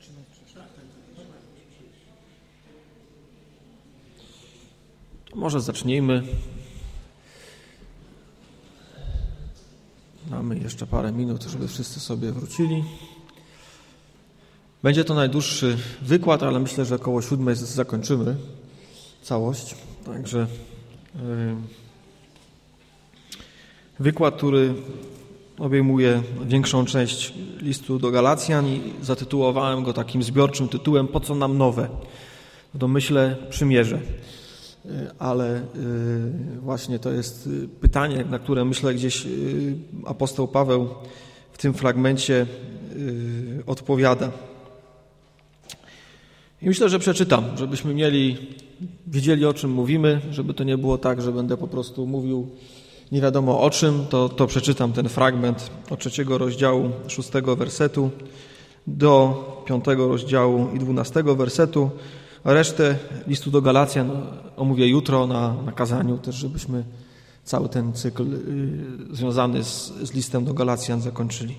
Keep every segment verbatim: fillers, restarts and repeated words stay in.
Może zacznijmy. Mamy jeszcze parę minut, żeby wszyscy sobie wrócili. Będzie to najdłuższy wykład, ale myślę, że około siódmej zakończymy całość. Także yy, wykład, który obejmuje większą część listu do Galacjan i zatytułowałem go takim zbiorczym tytułem „Po co nam nowe?” W domyśle przymierze. Ale właśnie to jest pytanie, na które myślę gdzieś apostoł Paweł w tym fragmencie odpowiada. I myślę, że przeczytam, żebyśmy mieli, wiedzieli, o czym mówimy, żeby to nie było tak, że będę po prostu mówił nie wiadomo o czym, to, to przeczytam ten fragment od trzeciego rozdziału, szóstego wersetu do piątego rozdziału i dwunastego wersetu. A resztę listu do Galacjan omówię jutro na, na kazaniu, też żebyśmy cały ten cykl y, związany z, z listem do Galacjan zakończyli.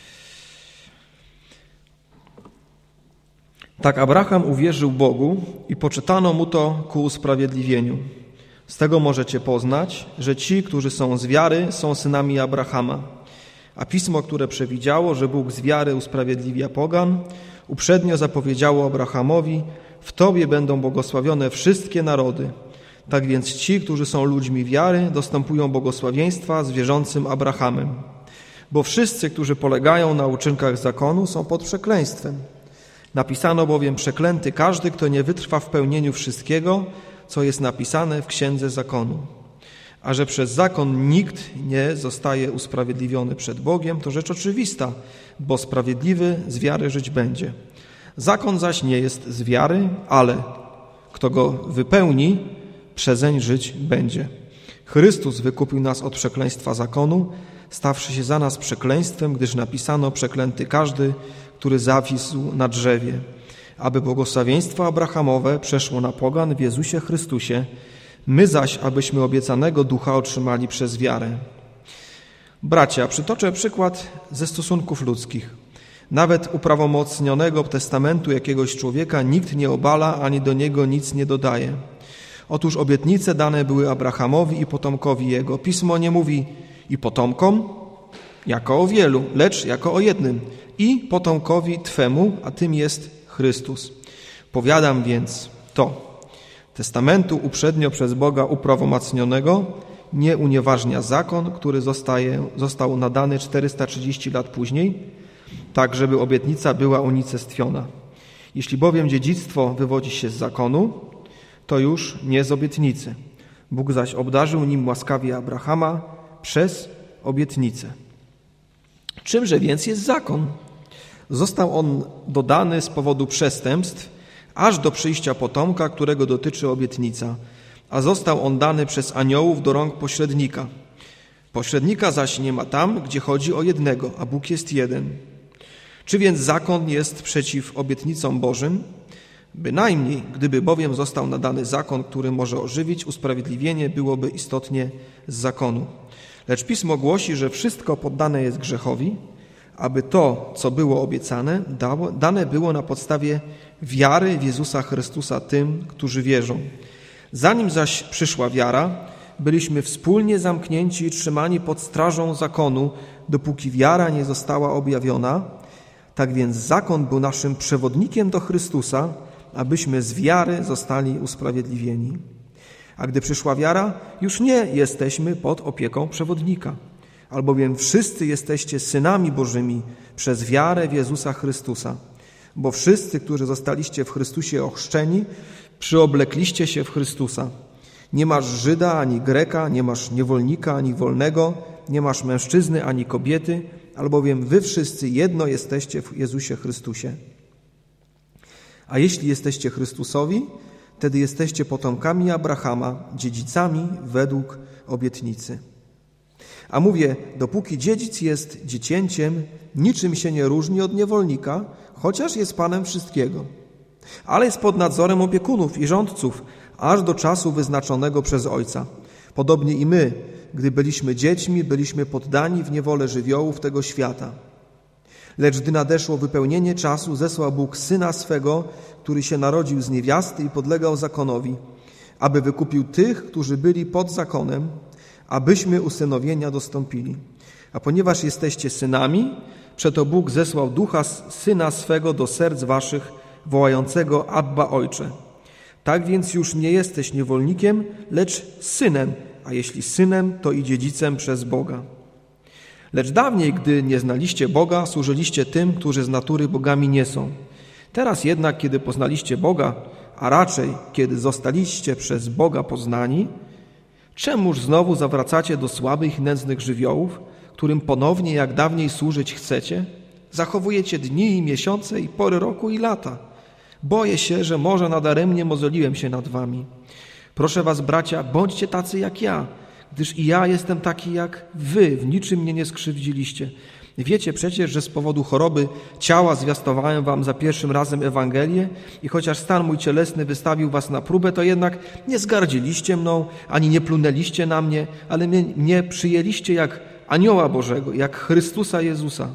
Tak Abraham uwierzył Bogu i poczytano mu to ku usprawiedliwieniu. Z tego możecie poznać, że ci, którzy są z wiary, są synami Abrahama. A pismo, które przewidziało, że Bóg z wiary usprawiedliwia pogan, uprzednio zapowiedziało Abrahamowi: w Tobie będą błogosławione wszystkie narody. Tak więc ci, którzy są ludźmi wiary, dostępują błogosławieństwa z wierzącym Abrahamem. Bo wszyscy, którzy polegają na uczynkach zakonu, są pod przekleństwem. Napisano bowiem: przeklęty każdy, kto nie wytrwa w pełnieniu wszystkiego, co jest napisane w Księdze Zakonu. A że przez zakon nikt nie zostaje usprawiedliwiony przed Bogiem, to rzecz oczywista, bo sprawiedliwy z wiary żyć będzie. Zakon zaś nie jest z wiary, ale kto go wypełni, przezeń żyć będzie. Chrystus wykupił nas od przekleństwa zakonu, stawszy się za nas przekleństwem, gdyż napisano: przeklęty każdy, który zawisł na drzewie, aby błogosławieństwo abrahamowe przeszło na pogan w Jezusie Chrystusie, my zaś, abyśmy obiecanego ducha otrzymali przez wiarę. Bracia, przytoczę przykład ze stosunków ludzkich. Nawet uprawomocnionego testamentu jakiegoś człowieka nikt nie obala, ani do niego nic nie dodaje. Otóż obietnice dane były Abrahamowi i potomkowi jego. Pismo nie mówi i potomkom, jako o wielu, lecz jako o jednym, i potomkowi Twemu, a tym jest Chrystus. Powiadam więc to: testamentu uprzednio przez Boga uprawomocnionego nie unieważnia zakon, który zostaje, został nadany czterysta trzydzieści lat później, tak żeby obietnica była unicestwiona. Jeśli bowiem dziedzictwo wywodzi się z zakonu, to już nie z obietnicy. Bóg zaś obdarzył nim łaskawie Abrahama przez obietnicę. Czymże więc jest zakon? Został on dodany z powodu przestępstw, aż do przyjścia potomka, którego dotyczy obietnica, a został on dany przez aniołów do rąk pośrednika. Pośrednika zaś nie ma tam, gdzie chodzi o jednego, a Bóg jest jeden. Czy więc zakon jest przeciw obietnicom Bożym? Bynajmniej, gdyby bowiem został nadany zakon, który może ożywić, usprawiedliwienie byłoby istotnie z zakonu. Lecz Pismo głosi, że wszystko poddane jest grzechowi, aby to, co było obiecane, dało, dane było na podstawie wiary w Jezusa Chrystusa tym, którzy wierzą. Zanim zaś przyszła wiara, byliśmy wspólnie zamknięci i trzymani pod strażą zakonu, dopóki wiara nie została objawiona. Tak więc zakon był naszym przewodnikiem do Chrystusa, abyśmy z wiary zostali usprawiedliwieni. A gdy przyszła wiara, już nie jesteśmy pod opieką przewodnika, albowiem wszyscy jesteście synami Bożymi przez wiarę w Jezusa Chrystusa. Bo wszyscy, którzy zostaliście w Chrystusie ochrzczeni, przyoblekliście się w Chrystusa. Nie masz Żyda ani Greka, nie masz niewolnika ani wolnego, nie masz mężczyzny ani kobiety, albowiem wy wszyscy jedno jesteście w Jezusie Chrystusie. A jeśli jesteście Chrystusowi, wtedy jesteście potomkami Abrahama, dziedzicami według obietnicy. A mówię, dopóki dziedzic jest dziecięciem, niczym się nie różni od niewolnika, chociaż jest panem wszystkiego. Ale jest pod nadzorem opiekunów i rządców, aż do czasu wyznaczonego przez Ojca. Podobnie i my, gdy byliśmy dziećmi, byliśmy poddani w niewolę żywiołów tego świata. Lecz gdy nadeszło wypełnienie czasu, zesłał Bóg Syna swego, który się narodził z niewiasty i podlegał zakonowi, aby wykupił tych, którzy byli pod zakonem, abyśmy usynowienia dostąpili. A ponieważ jesteście synami, przeto Bóg zesłał Ducha Syna swego do serc waszych, wołającego Abba, Ojcze. Tak więc już nie jesteś niewolnikiem, lecz synem, a jeśli synem, to i dziedzicem przez Boga. Lecz dawniej, gdy nie znaliście Boga, służyliście tym, którzy z natury bogami nie są. Teraz jednak, kiedy poznaliście Boga, a raczej, kiedy zostaliście przez Boga poznani, czemuż znowu zawracacie do słabych i nędznych żywiołów, którym ponownie jak dawniej służyć chcecie? Zachowujecie dni i miesiące i pory roku i lata. Boję się, że może nadaremnie mozoliłem się nad wami. Proszę was, bracia, bądźcie tacy jak ja, gdyż i ja jestem taki jak wy, w niczym mnie nie skrzywdziliście. Wiecie przecież, że z powodu choroby ciała zwiastowałem wam za pierwszym razem Ewangelię i chociaż stan mój cielesny wystawił was na próbę, to jednak nie zgardziliście mną, ani nie plunęliście na mnie, ale mnie, mnie przyjęliście jak anioła Bożego, jak Chrystusa Jezusa.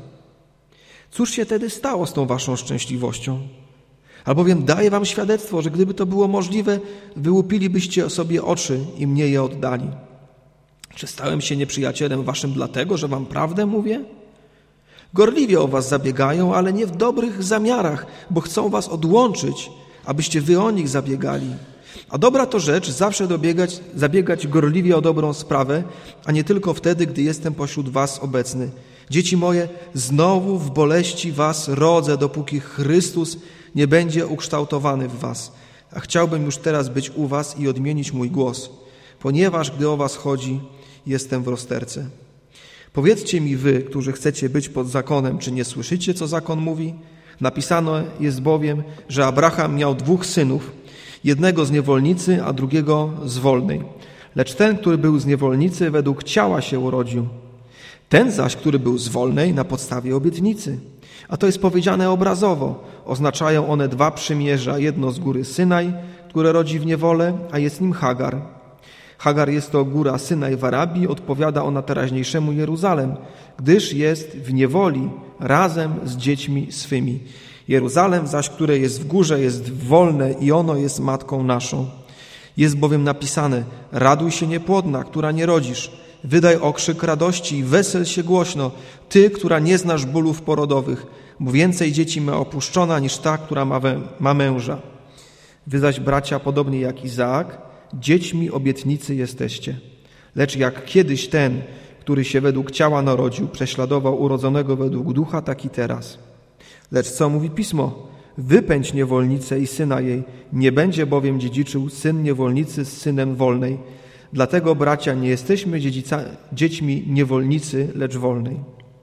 Cóż się tedy stało z tą waszą szczęśliwością? Albowiem daję wam świadectwo, że gdyby to było możliwe, wyłupilibyście sobie oczy i mnie je oddali. Czy stałem się nieprzyjacielem waszym dlatego, że wam prawdę mówię? Gorliwie o was zabiegają, ale nie w dobrych zamiarach, bo chcą was odłączyć, abyście wy o nich zabiegali. A dobra to rzecz zawsze dobiegać, zabiegać gorliwie o dobrą sprawę, a nie tylko wtedy, gdy jestem pośród was obecny. Dzieci moje, znowu w boleści was rodzę, dopóki Chrystus nie będzie ukształtowany w was. A chciałbym już teraz być u was i odmienić mój głos, ponieważ gdy o was chodzi, jestem w rozterce. Powiedzcie mi wy, którzy chcecie być pod zakonem, czy nie słyszycie, co zakon mówi? Napisano jest bowiem, że Abraham miał dwóch synów, jednego z niewolnicy, a drugiego z wolnej. Lecz ten, który był z niewolnicy, według ciała się urodził. Ten zaś, który był z wolnej, na podstawie obietnicy. A to jest powiedziane obrazowo. Oznaczają one dwa przymierza, jedno z góry Synaj, które rodzi w niewolę, a jest nim Hagar. Hagar jest to góra Synaj w Arabii, odpowiada ona teraźniejszemu Jeruzalem, gdyż jest w niewoli razem z dziećmi swymi. Jeruzalem zaś, które jest w górze, jest wolne i ono jest matką naszą. Jest bowiem napisane: raduj się niepłodna, która nie rodzisz, wydaj okrzyk radości i wesel się głośno, ty, która nie znasz bólów porodowych, bo więcej dzieci ma opuszczona niż ta, która ma, we, ma męża. Wy zaś, bracia, podobnie jak Izaak, dziećmi obietnicy jesteście. Lecz jak kiedyś ten, który się według ciała narodził, prześladował urodzonego według ducha, tak i teraz. Lecz co mówi Pismo? Wypędź niewolnicę i syna jej, nie będzie bowiem dziedziczył syn niewolnicy z synem wolnej. Dlatego, bracia, nie jesteśmy dziedzica, dziećmi niewolnicy, lecz wolnej.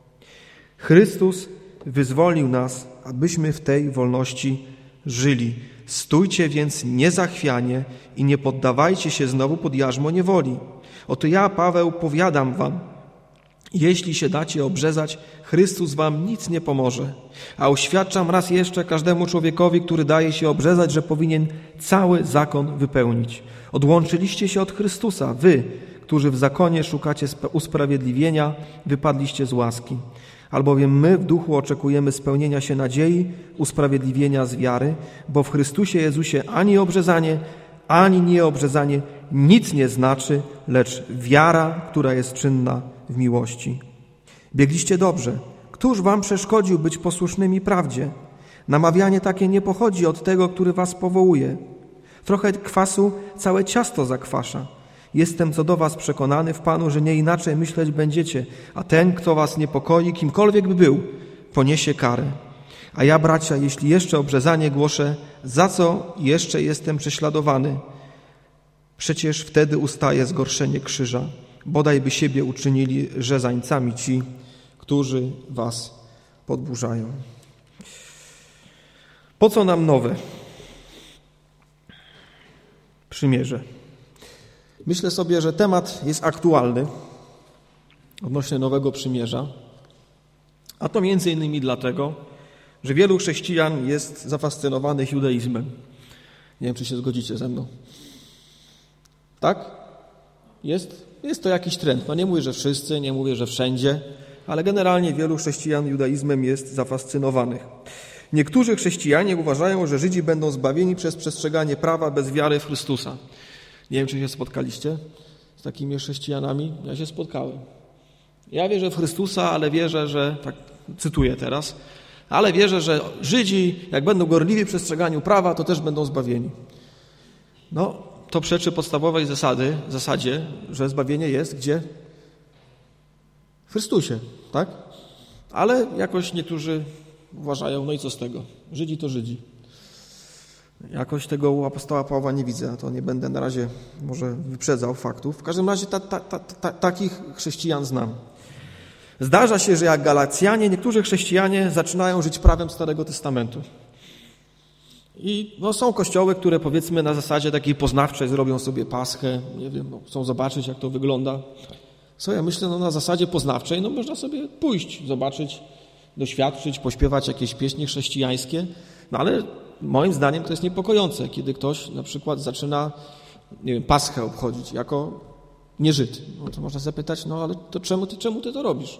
Chrystus wyzwolił nas, abyśmy w tej wolności żyli. Stójcie więc niezachwianie i nie poddawajcie się znowu pod jarzmo niewoli. Oto ja, Paweł, powiadam wam, jeśli się dacie obrzezać, Chrystus wam nic nie pomoże. A oświadczam raz jeszcze każdemu człowiekowi, który daje się obrzezać, że powinien cały zakon wypełnić. Odłączyliście się od Chrystusa, wy, którzy w zakonie szukacie usprawiedliwienia, wypadliście z łaski. Albowiem my w duchu oczekujemy spełnienia się nadziei, usprawiedliwienia z wiary, bo w Chrystusie Jezusie ani obrzezanie, ani nieobrzezanie nic nie znaczy, lecz wiara, która jest czynna w miłości. Biegliście dobrze. Któż wam przeszkodził być posłusznymi prawdzie? Namawianie takie nie pochodzi od tego, który was powołuje. Trochę kwasu całe ciasto zakwasza. Jestem co do was przekonany w Panu, że nie inaczej myśleć będziecie, a ten, kto was niepokoi, kimkolwiek by był, poniesie karę. A ja, bracia, jeśli jeszcze obrzezanie głoszę, za co jeszcze jestem prześladowany? Przecież wtedy ustaje zgorszenie krzyża. Bodaj by siebie uczynili rzezańcami ci, którzy was podburzają. Po co nam nowe przymierze? Myślę sobie, że temat jest aktualny odnośnie nowego przymierza, a to między innymi dlatego, że wielu chrześcijan jest zafascynowanych judaizmem. Nie wiem, czy się zgodzicie ze mną. Tak? Jest? Jest to jakiś trend. No nie mówię, że wszyscy, nie mówię, że wszędzie, ale generalnie wielu chrześcijan judaizmem jest zafascynowanych. Niektórzy chrześcijanie uważają, że Żydzi będą zbawieni przez przestrzeganie prawa bez wiary w Chrystusa. Nie wiem, czy się spotkaliście z takimi chrześcijanami. Ja się spotkałem. Ja wierzę w Chrystusa, ale wierzę, że, tak cytuję teraz, ale wierzę, że Żydzi, jak będą gorliwi w przestrzeganiu prawa, to też będą zbawieni. No, to przeczy podstawowej zasady, zasadzie, że zbawienie jest gdzie? W Chrystusie, tak? Ale jakoś niektórzy uważają, no i co z tego? Żydzi to Żydzi. Jakoś tego u apostoła Pawła nie widzę, to nie będę na razie może wyprzedzał faktów. W każdym razie ta, ta, ta, ta, takich chrześcijan znam. Zdarza się, że jak Galacjanie, niektórzy chrześcijanie zaczynają żyć prawem Starego Testamentu. I no, są kościoły, które powiedzmy na zasadzie takiej poznawczej zrobią sobie paschę, nie wiem, no, chcą zobaczyć, jak to wygląda. Co ja myślę, no na zasadzie poznawczej, no można sobie pójść, zobaczyć, doświadczyć, pośpiewać jakieś pieśni chrześcijańskie, no ale moim zdaniem to jest niepokojące, kiedy ktoś na przykład zaczyna, nie wiem, Paschę obchodzić jako nie-Żyd. No to można zapytać, no ale to czemu ty, czemu ty to robisz?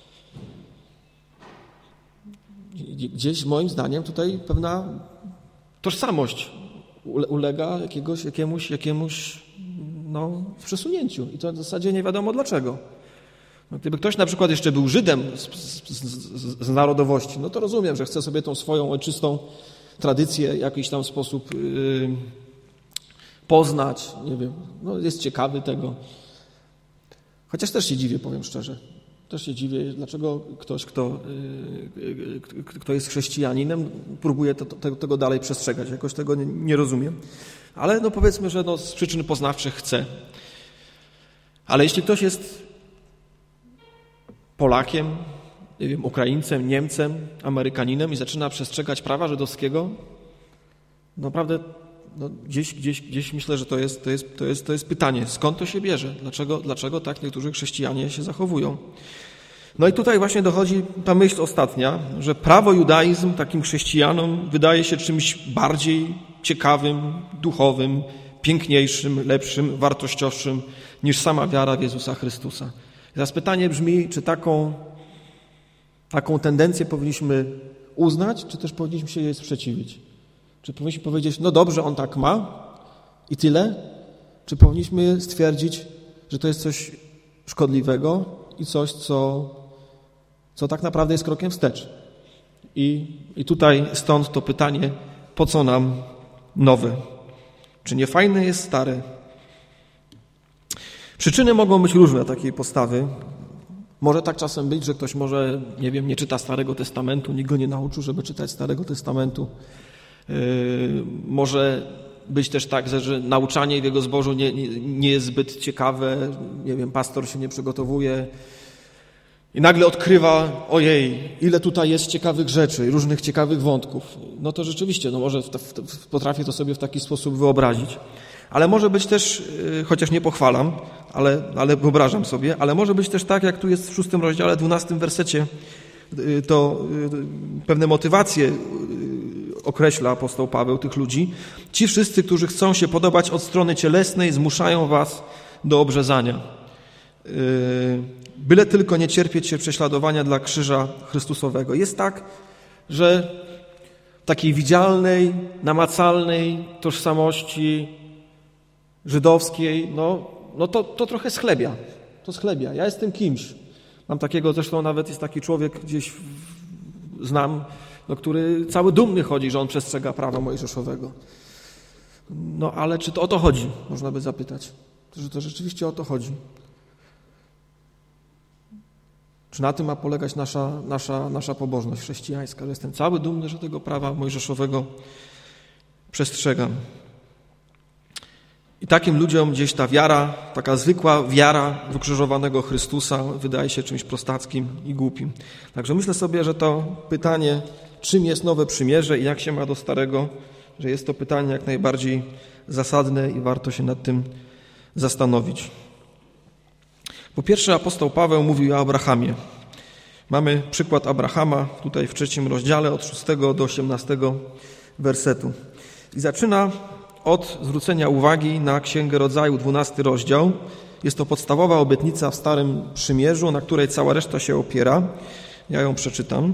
Gdzieś moim zdaniem tutaj pewna tożsamość ulega jakiegoś, jakiemuś, jakiemuś no, przesunięciu i to w zasadzie nie wiadomo dlaczego. No, gdyby ktoś na przykład jeszcze był Żydem z, z, z, z narodowości, no to rozumiem, że chce sobie tą swoją ojczystą tradycję w jakiś tam sposób yy, poznać, nie wiem, no jest ciekawy tego. Chociaż też się dziwię, powiem szczerze. Też się dziwię, dlaczego ktoś, kto, yy, kto jest chrześcijaninem, próbuje to, to, tego dalej przestrzegać. Jakoś tego nie, nie rozumiem. Ale no powiedzmy, że no z przyczyn poznawczych chce. Ale jeśli ktoś jest Polakiem, nie wiem, Ukraińcem, Niemcem, Amerykaninem i zaczyna przestrzegać prawa żydowskiego, naprawdę no gdzieś, gdzieś, gdzieś myślę, że to jest, to, jest, to, jest, to jest pytanie, skąd to się bierze? Dlaczego, dlaczego tak niektórzy chrześcijanie się zachowują? No i tutaj właśnie dochodzi ta myśl ostatnia, że prawo judaizm takim chrześcijanom wydaje się czymś bardziej ciekawym, duchowym, piękniejszym, lepszym, wartościowszym niż sama wiara w Jezusa Chrystusa. I teraz pytanie brzmi, czy taką, taką tendencję powinniśmy uznać, czy też powinniśmy się jej sprzeciwić? Czy powinniśmy powiedzieć, no dobrze, on tak ma i tyle? Czy powinniśmy stwierdzić, że to jest coś szkodliwego i coś, co, co tak naprawdę jest krokiem wstecz? I, I tutaj stąd to pytanie, po co nam nowe? Czy nie fajne jest stare? Przyczyny mogą być różne takiej postawy. Może tak czasem być, że ktoś może, nie wiem, nie czyta Starego Testamentu, nikt go nie nauczył, żeby czytać Starego Testamentu. Yy, może być też tak, że nauczanie w jego zbożu nie, nie, nie jest zbyt ciekawe, nie wiem, pastor się nie przygotowuje i nagle odkrywa, ojej, ile tutaj jest ciekawych rzeczy, różnych ciekawych wątków. No to rzeczywiście, no może w, w, potrafię to sobie w taki sposób wyobrazić. Ale może być też, chociaż nie pochwalam, ale, ale wyobrażam sobie, ale może być też tak, jak tu jest w szóstym rozdziale, dwunastym wersecie, to pewne motywacje określa apostoł Paweł tych ludzi. Ci wszyscy, którzy chcą się podobać od strony cielesnej, zmuszają was do obrzezania. Byle tylko nie cierpieć się prześladowania dla krzyża Chrystusowego. Jest tak, że takiej widzialnej, namacalnej tożsamości żydowskiej, no, no to, to trochę schlebia. To schlebia. Ja jestem kimś. Mam takiego, zresztą nawet jest taki człowiek, gdzieś w, znam, no, który cały dumny chodzi, że on przestrzega prawa mojżeszowego. No ale czy to o to chodzi? Można by zapytać. Czy to rzeczywiście o to chodzi? Czy na tym ma polegać nasza, nasza, nasza pobożność chrześcijańska, że jestem cały dumny, że tego prawa mojżeszowego przestrzegam? I takim ludziom gdzieś ta wiara, taka zwykła wiara w ukrzyżowanego Chrystusa wydaje się czymś prostackim i głupim. Także myślę sobie, że to pytanie, czym jest nowe przymierze i jak się ma do starego, że jest to pytanie jak najbardziej zasadne i warto się nad tym zastanowić. Po pierwsze, apostoł Paweł mówił o Abrahamie. Mamy przykład Abrahama tutaj w trzecim rozdziale od szóstego do osiemnastego wersetu. I zaczyna od zwrócenia uwagi na Księgę Rodzaju, dwunasty rozdział. Jest to podstawowa obietnica w Starym Przymierzu, na której cała reszta się opiera. Ja ją przeczytam.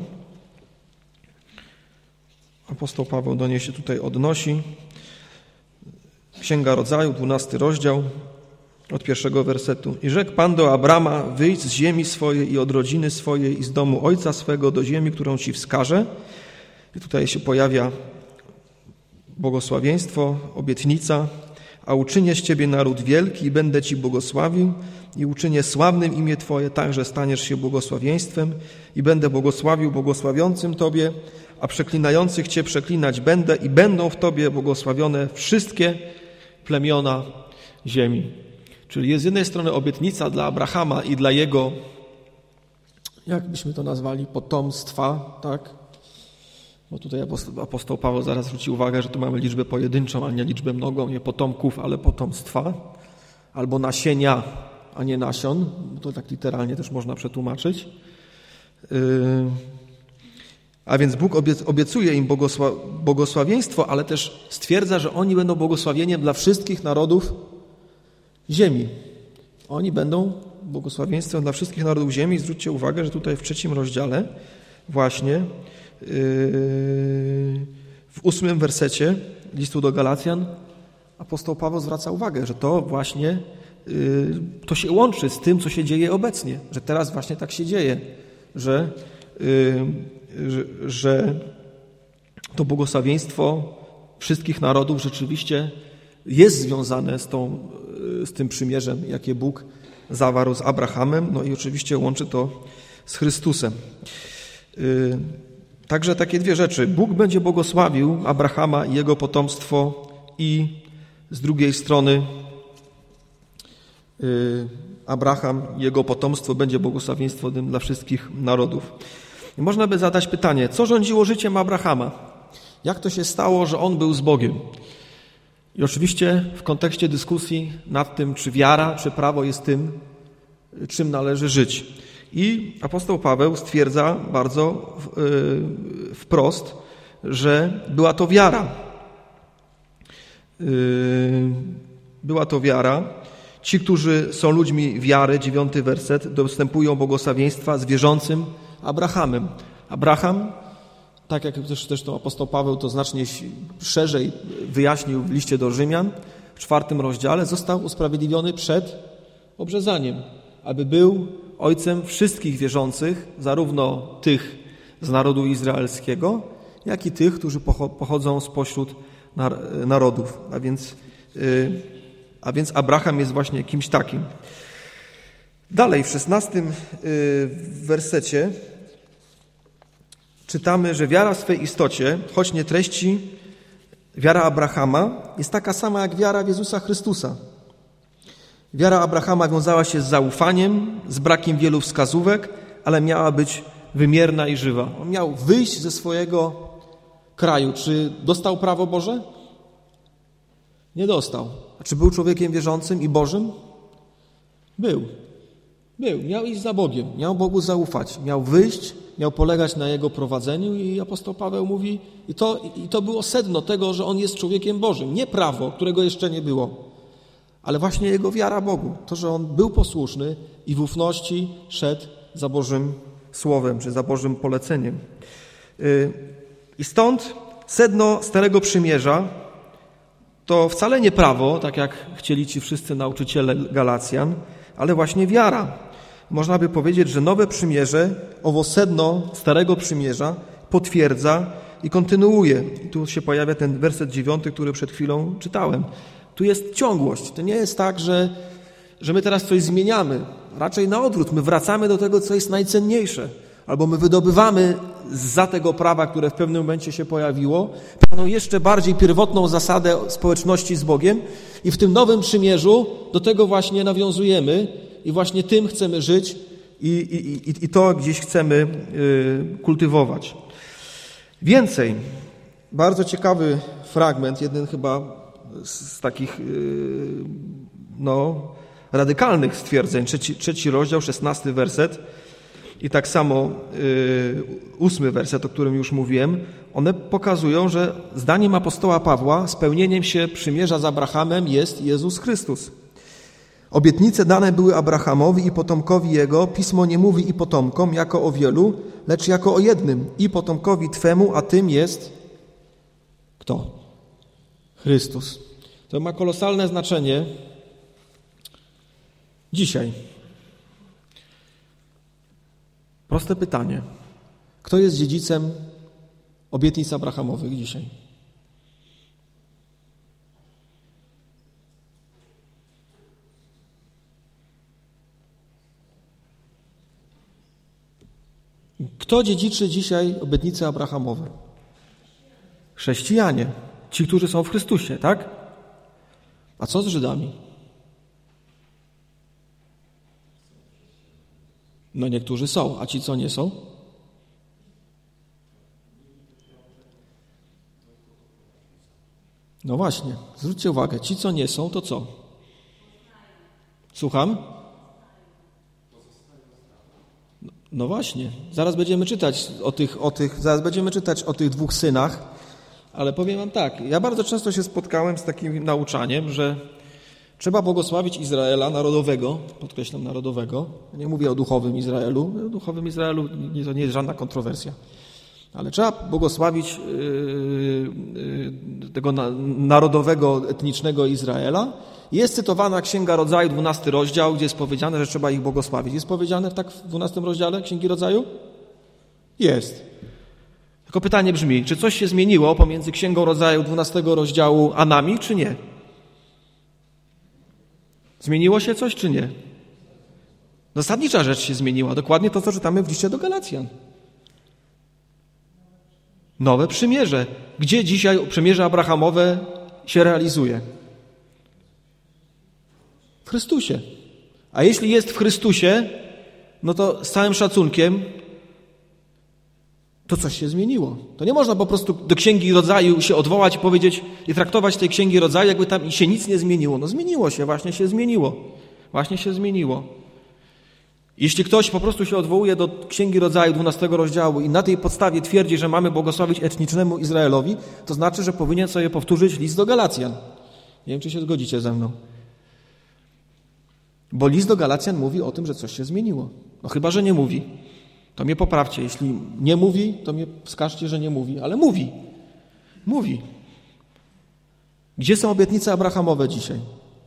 Apostoł Paweł do niej się tutaj odnosi. Księga Rodzaju, dwunasty rozdział, od pierwszego wersetu. I rzekł Pan do Abrama: wyjdź z ziemi swojej i od rodziny swojej i z domu ojca swego do ziemi, którą ci wskażę. I tutaj się pojawia błogosławieństwo, obietnica. A uczynię z ciebie naród wielki i będę ci błogosławił i uczynię sławnym imię twoje, tak że staniesz się błogosławieństwem i będę błogosławił błogosławiącym tobie, a przeklinających cię przeklinać będę i będą w tobie błogosławione wszystkie plemiona ziemi. Czyli jest z jednej strony obietnica dla Abrahama i dla jego, jak byśmy to nazwali, potomstwa, tak? Bo tutaj apostoł, apostoł Paweł zaraz zwróci uwagę, że tu mamy liczbę pojedynczą, a nie liczbę mnogą, nie potomków, ale potomstwa, albo nasienia, a nie nasion. To tak literalnie też można przetłumaczyć. Yy, a więc Bóg obiecuje im błogosła, błogosławieństwo, ale też stwierdza, że oni będą błogosławieniem dla wszystkich narodów ziemi. Oni będą błogosławieństwem dla wszystkich narodów ziemi. Zwróćcie uwagę, że tutaj w trzecim rozdziale właśnie w ósmym wersecie listu do Galacjan apostoł Paweł zwraca uwagę, że to właśnie to się łączy z tym, co się dzieje obecnie, że teraz właśnie tak się dzieje, że, że, że to błogosławieństwo wszystkich narodów rzeczywiście jest związane z, tą, z tym przymierzem, jakie Bóg zawarł z Abrahamem, no i oczywiście łączy to z Chrystusem. Także takie dwie rzeczy. Bóg będzie błogosławił Abrahama i jego potomstwo i z drugiej strony Abraham i jego potomstwo będzie błogosławieństwem dla wszystkich narodów. I można by zadać pytanie, co rządziło życiem Abrahama? Jak to się stało, że on był z Bogiem? I oczywiście w kontekście dyskusji nad tym, czy wiara, czy prawo jest tym, czym należy żyć. I apostoł Paweł stwierdza bardzo wprost, że była to wiara. Była to wiara. Ci, którzy są ludźmi wiary, dziewiąty werset, dostępują błogosławieństwa z wierzącym Abrahamem. Abraham, tak jak też zresztą apostoł Paweł to znacznie szerzej wyjaśnił w liście do Rzymian, w czwartym rozdziale, został usprawiedliwiony przed obrzezaniem, aby był ojcem wszystkich wierzących, zarówno tych z narodu izraelskiego, jak i tych, którzy pochodzą spośród narodów. A więc, a więc Abraham jest właśnie kimś takim. Dalej, w szesnastym wersecie czytamy, że wiara w swej istocie, choć nie treści, wiara Abrahama jest taka sama jak wiara w Jezusa Chrystusa. Wiara Abrahama wiązała się z zaufaniem, z brakiem wielu wskazówek, ale miała być wymierna i żywa. On miał wyjść ze swojego kraju. Czy dostał prawo Boże? Nie dostał. A czy był człowiekiem wierzącym i Bożym? Był. Był. Miał iść za Bogiem. Miał Bogu zaufać. Miał wyjść, miał polegać na Jego prowadzeniu i apostoł Paweł mówi, i to, i to było sedno tego, że on jest człowiekiem Bożym. Nie prawo, którego jeszcze nie było, ale właśnie jego wiara Bogu. To, że on był posłuszny i w ufności szedł za Bożym Słowem, czy za Bożym poleceniem. I stąd sedno Starego Przymierza to wcale nie prawo, tak jak chcieli ci wszyscy nauczyciele Galacjan, ale właśnie wiara. Można by powiedzieć, że nowe przymierze, owo sedno Starego Przymierza potwierdza i kontynuuje. I tu się pojawia ten werset dziewiąty, który przed chwilą czytałem. Tu jest ciągłość. To nie jest tak, że, że my teraz coś zmieniamy. Raczej na odwrót. My wracamy do tego, co jest najcenniejsze. Albo my wydobywamy zza tego prawa, które w pewnym momencie się pojawiło, pewną jeszcze bardziej pierwotną zasadę społeczności z Bogiem i w tym nowym przymierzu do tego właśnie nawiązujemy i właśnie tym chcemy żyć i, i, i, i to gdzieś chcemy y, kultywować. Więcej. Bardzo ciekawy fragment, jeden chyba z takich no, radykalnych stwierdzeń, trzeci, trzeci rozdział, szesnasty werset. i tak samo yy, ósmy werset, o którym już mówiłem, one pokazują, że zdaniem apostoła Pawła spełnieniem się przymierza z Abrahamem jest Jezus Chrystus. Obietnice dane były Abrahamowi i potomkowi jego. Pismo nie mówi i potomkom jako o wielu, lecz jako o jednym. I potomkowi Twemu, a tym jest kto? Chrystus. To ma kolosalne znaczenie dzisiaj. Proste pytanie. Kto jest dziedzicem obietnic abrahamowych dzisiaj? Kto dziedziczy dzisiaj obietnice abrahamowe? Chrześcijanie. Ci, którzy są w Chrystusie, tak? A co z Żydami? No niektórzy są, a ci co nie są? No właśnie, zwróćcie uwagę, ci co nie są, to co? Słucham? No właśnie, zaraz będziemy czytać o tych, o tych, zaraz będziemy czytać o tych dwóch synach, ale powiem wam tak, ja bardzo często się spotkałem z takim nauczaniem, że trzeba błogosławić Izraela narodowego, podkreślam narodowego, nie mówię o duchowym Izraelu, o duchowym Izraelu to nie jest żadna kontrowersja, ale trzeba błogosławić tego narodowego, etnicznego Izraela. Jest cytowana Księga Rodzaju, dwunasty rozdział, gdzie jest powiedziane, że trzeba ich błogosławić. Jest powiedziane tak w dwunastym rozdziale Księgi Rodzaju? Jest. Tylko pytanie brzmi, czy coś się zmieniło pomiędzy Księgą Rodzaju dwunastego rozdziału a nami, czy nie? Zmieniło się coś, czy nie? Zasadnicza rzecz się zmieniła. Dokładnie to, co czytamy w liście do Galacjan. Nowe przymierze. Gdzie dzisiaj przymierze abrahamowe się realizuje? W Chrystusie. A jeśli jest w Chrystusie, no to z całym szacunkiem to coś się zmieniło. To nie można po prostu do Księgi Rodzaju się odwołać i powiedzieć i traktować tej Księgi Rodzaju, jakby tam się nic nie zmieniło. No zmieniło się, właśnie się zmieniło. Właśnie się zmieniło. Jeśli ktoś po prostu się odwołuje do Księgi Rodzaju dwunastego rozdziału i na tej podstawie twierdzi, że mamy błogosławić etnicznemu Izraelowi, to znaczy, że powinien sobie powtórzyć list do Galacjan. Nie wiem, czy się zgodzicie ze mną. Bo list do Galacjan mówi o tym, że coś się zmieniło. No chyba, że nie mówi. To mnie poprawcie. Jeśli nie mówi, to mnie wskażcie, że nie mówi. Ale mówi. Mówi. Gdzie są obietnice abrahamowe dzisiaj?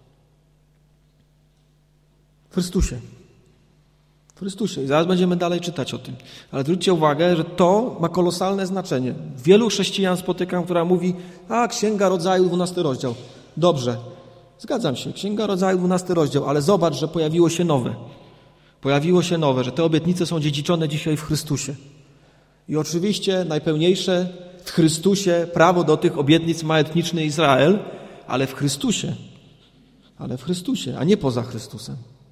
W Chrystusie. W Chrystusie. I zaraz będziemy dalej czytać o tym. Ale zwróćcie uwagę, że to ma kolosalne znaczenie. Wielu chrześcijan spotykam, która mówi, a Księga Rodzaju, dwunasty rozdział. Dobrze. Zgadzam się. Księga Rodzaju, dwunasty rozdział. Ale zobacz, że pojawiło się nowe. Pojawiło się nowe, że te obietnice są dziedziczone dzisiaj w Chrystusie. I oczywiście najpełniejsze w Chrystusie prawo do tych obietnic ma etniczny Izrael, ale w Chrystusie. Ale w Chrystusie, a nie poza Chrystusem.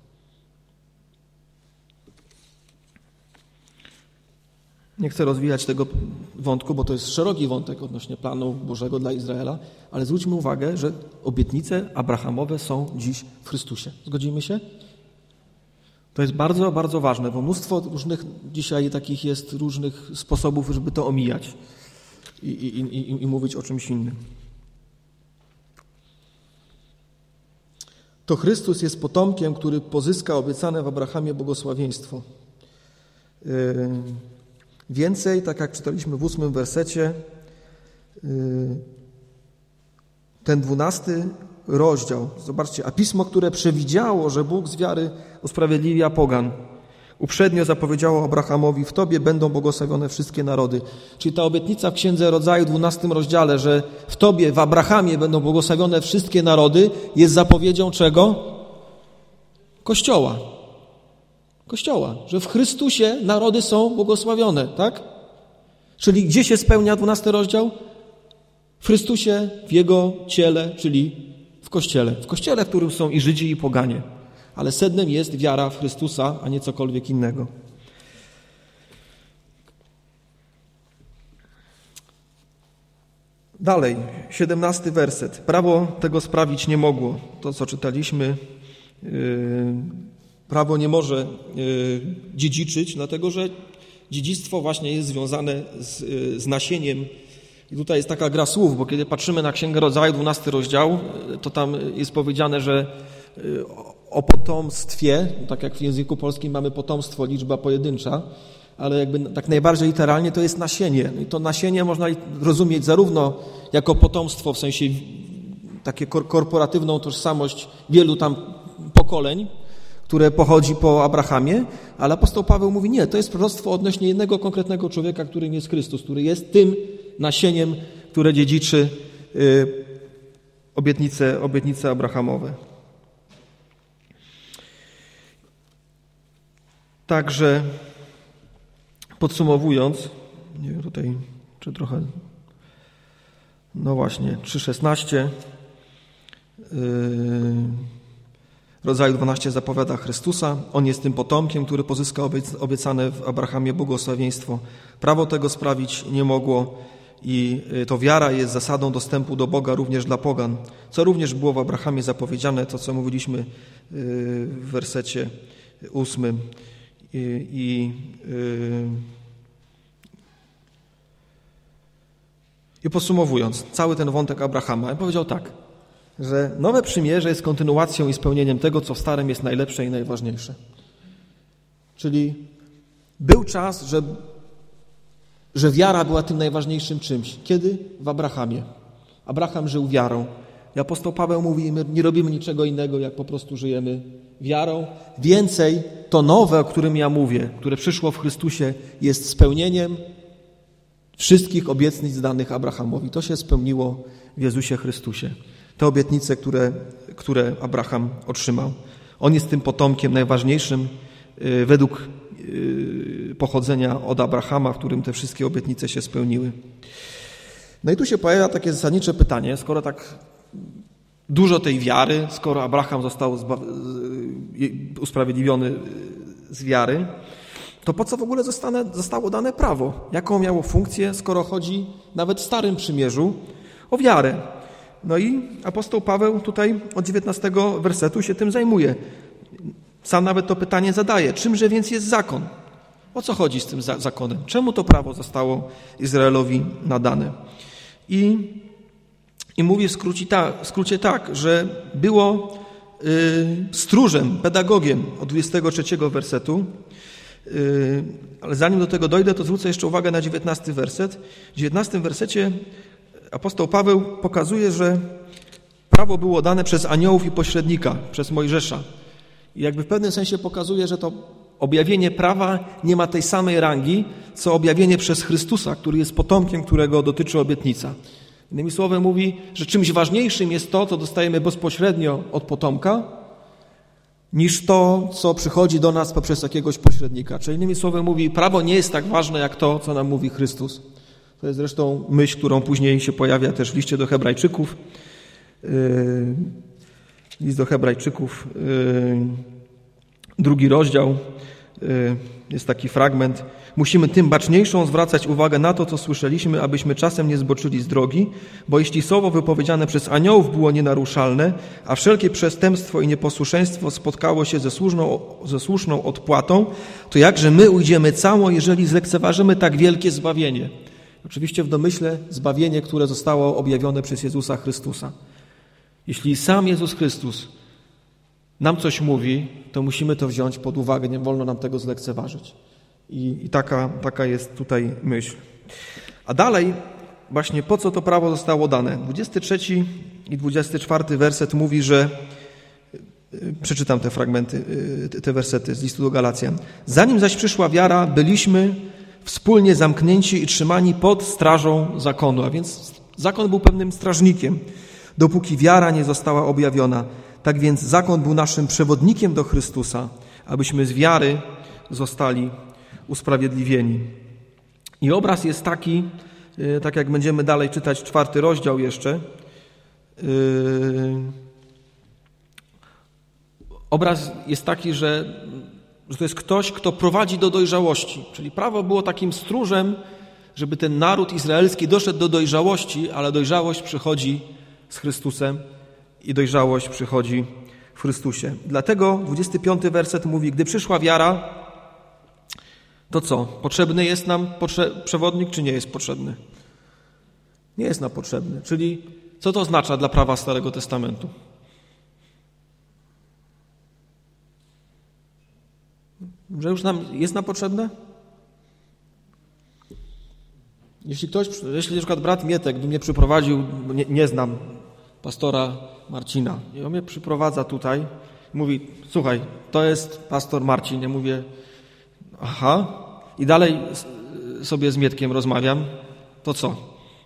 Nie chcę rozwijać tego wątku, bo to jest szeroki wątek odnośnie planu Bożego dla Izraela, ale zwróćmy uwagę, że obietnice abrahamowe są dziś w Chrystusie. Zgodzimy się? To jest bardzo, bardzo ważne, bo mnóstwo różnych dzisiaj takich jest różnych sposobów, żeby to omijać i, i, i, i mówić o czymś innym. To Chrystus jest potomkiem, który pozyska obiecane w Abrahamie błogosławieństwo. Yy, więcej, tak jak czytaliśmy w ósmym wersecie, yy, ten dwunasty rozdział. Zobaczcie, a pismo, które przewidziało, że Bóg z wiary usprawiedliwia pogan, uprzednio zapowiedziało Abrahamowi, w Tobie będą błogosławione wszystkie narody. Czyli ta obietnica w Księdze Rodzaju, dwunastym rozdziale, że w Tobie, w Abrahamie będą błogosławione wszystkie narody, jest zapowiedzią czego? Kościoła. Kościoła. Że w Chrystusie narody są błogosławione, tak? Czyli gdzie się spełnia dwunasty rozdział? W Chrystusie, w Jego ciele, czyli w Kościele. W Kościele, w którym są i Żydzi, i poganie. Ale sednem jest wiara w Chrystusa, a nie cokolwiek innego. Dalej, siedemnasty werset. Prawo tego sprawić nie mogło. To, co czytaliśmy, yy, prawo nie może dziedziczyć, dlatego że dziedzictwo właśnie jest związane z, z nasieniem. I tutaj jest taka gra słów, bo kiedy patrzymy na Księgę Rodzaju, dwunasty rozdział, to tam jest powiedziane, że o potomstwie, tak jak w języku polskim mamy potomstwo, liczba pojedyncza, ale jakby tak najbardziej literalnie to jest nasienie. I to nasienie można rozumieć zarówno jako potomstwo, w sensie takie korporatywną tożsamość wielu tam pokoleń, które pochodzi po Abrahamie, ale apostoł Paweł mówi, nie, to jest proroctwo odnośnie jednego konkretnego człowieka, którym jest Chrystus, który jest tym nasieniem, które dziedziczy obietnice, obietnice Abrahamowe. Także podsumowując, nie wiem tutaj, czy trochę, no właśnie, trzy szesnaście, yy, rodzaju dwanaście zapowiada Chrystusa. On jest tym potomkiem, który pozyskał obiecane w Abrahamie błogosławieństwo. Prawo tego sprawić nie mogło i to wiara jest zasadą dostępu do Boga również dla pogan, co również było w Abrahamie zapowiedziane, to co mówiliśmy w wersecie ósmym. I, i, i podsumowując cały ten wątek Abrahama, ja powiedział tak, że nowe przymierze jest kontynuacją i spełnieniem tego, co w starym jest najlepsze i najważniejsze. Czyli był czas, że, że wiara była tym najważniejszym czymś. Kiedy? W Abrahamie. Abraham żył wiarą. I apostoł Paweł mówi, my nie robimy niczego innego, jak po prostu żyjemy wiarą. Więcej, to nowe, o którym ja mówię, które przyszło w Chrystusie, jest spełnieniem wszystkich obietnic danych Abrahamowi. To się spełniło w Jezusie Chrystusie. Te obietnice, które, które Abraham otrzymał. On jest tym potomkiem najważniejszym według pochodzenia od Abrahama, w którym te wszystkie obietnice się spełniły. No i tu się pojawia takie zasadnicze pytanie, skoro tak dużo tej wiary, skoro Abraham został usprawiedliwiony z wiary, to po co w ogóle zostane, zostało dane prawo? Jaką miało funkcję, skoro chodzi nawet w Starym Przymierzu o wiarę? No i apostoł Paweł tutaj od dziewiętnastego wersetu się tym zajmuje. Sam nawet to pytanie zadaje. Czymże więc jest zakon? O co chodzi z tym zakonem? Czemu to prawo zostało Izraelowi nadane? I, i mówi w skrócie, ta, w skrócie tak, że było y, stróżem, pedagogiem od dwudziestego trzeciego wersetu. Y, ale zanim do tego dojdę, to zwrócę jeszcze uwagę na dziewiętnasty werset. W dziewiętnastym wersecie apostoł Paweł pokazuje, że prawo było dane przez aniołów i pośrednika, przez Mojżesza. I jakby w pewnym sensie pokazuje, że to objawienie prawa nie ma tej samej rangi, co objawienie przez Chrystusa, który jest potomkiem, którego dotyczy obietnica. Innymi słowy mówi, że czymś ważniejszym jest to, co dostajemy bezpośrednio od potomka, niż to, co przychodzi do nas poprzez jakiegoś pośrednika. Czyli innymi słowy mówi, prawo nie jest tak ważne, jak to, co nam mówi Chrystus. To jest zresztą myśl, którą później się pojawia też w liście do Hebrajczyków. List do Hebrajczyków, drugi rozdział, jest taki fragment. Musimy tym baczniejszą zwracać uwagę na to, co słyszeliśmy, abyśmy czasem nie zboczyli z drogi, bo jeśli słowo wypowiedziane przez aniołów było nienaruszalne, a wszelkie przestępstwo i nieposłuszeństwo spotkało się ze słuszną, ze słuszną odpłatą, to jakże my ujdziemy cało, jeżeli zlekceważymy tak wielkie zbawienie? Oczywiście w domyśle zbawienie, które zostało objawione przez Jezusa Chrystusa. Jeśli sam Jezus Chrystus nam coś mówi, to musimy to wziąć pod uwagę, nie wolno nam tego zlekceważyć. I, i taka, taka jest tutaj myśl. A dalej właśnie po co to prawo zostało dane? dwudziesty trzeci i dwudziesty czwarty werset mówi, że przeczytam te fragmenty, te wersety z listu do Galacjan. Zanim zaś przyszła wiara, byliśmy wspólnie zamknięci i trzymani pod strażą zakonu. A więc zakon był pewnym strażnikiem, dopóki wiara nie została objawiona. Tak więc zakon był naszym przewodnikiem do Chrystusa, abyśmy z wiary zostali usprawiedliwieni. I obraz jest taki, tak jak będziemy dalej czytać czwarty rozdział jeszcze, yy, obraz jest taki, że, że to jest ktoś, kto prowadzi do dojrzałości. Czyli prawo było takim stróżem, żeby ten naród izraelski doszedł do dojrzałości, ale dojrzałość przychodzi z Chrystusem i dojrzałość przychodzi w Chrystusie. Dlatego dwudziesty piąty werset mówi, gdy przyszła wiara, to co? Potrzebny jest nam potrze- przewodnik, czy nie jest potrzebny? Nie jest nam potrzebny. Czyli co to oznacza dla prawa Starego Testamentu? Że już nam jest nam potrzebne? Jeśli ktoś, jeśli na przykład brat Mietek mnie przyprowadził, nie, nie znam pastora Marcina, i on mnie przyprowadza tutaj, mówi, słuchaj, to jest pastor Marcin. Ja mówię, aha, i dalej sobie z Mietkiem rozmawiam, to co?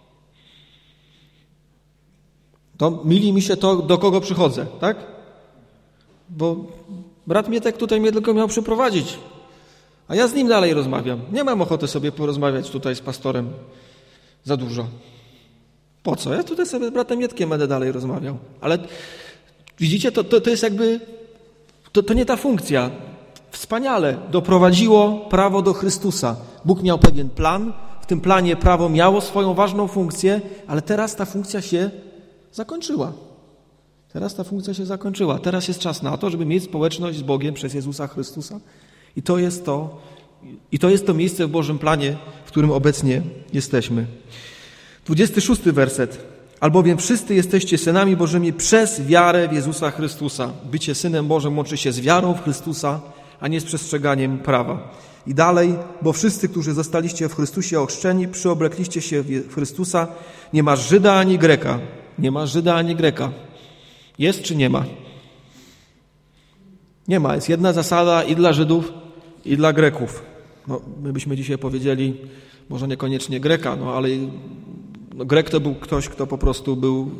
To mili mi się to, do kogo przychodzę, tak? Bo brat Mietek tutaj mnie tylko miał przyprowadzić, a ja z nim dalej rozmawiam. Nie mam ochoty sobie porozmawiać tutaj z pastorem za dużo. Po co? Ja tutaj sobie z bratem Mietkiem będę dalej rozmawiał. Ale widzicie, to, to, to jest jakby, to, to nie ta funkcja. Wspaniale doprowadziło prawo do Chrystusa. Bóg miał pewien plan, w tym planie prawo miało swoją ważną funkcję, ale teraz ta funkcja się zakończyła. Teraz ta funkcja się zakończyła. Teraz jest czas na to, żeby mieć społeczność z Bogiem przez Jezusa Chrystusa. I to jest to, i to jest to miejsce w Bożym planie, w którym obecnie jesteśmy. dwudziesty szósty werset. Albowiem wszyscy jesteście synami Bożymi przez wiarę w Jezusa Chrystusa. Bycie synem Bożym łączy się z wiarą w Chrystusa, a nie z przestrzeganiem prawa. I dalej, bo wszyscy, którzy zostaliście w Chrystusie ochrzczeni, przyoblekliście się w Chrystusa. Nie ma Żyda ani Greka. Nie ma Żyda ani Greka. Jest czy nie ma? Nie ma. Jest jedna zasada i dla Żydów, i dla Greków. No, my byśmy dzisiaj powiedzieli, może niekoniecznie Greka, no ale no, Grek to był ktoś, kto po prostu był...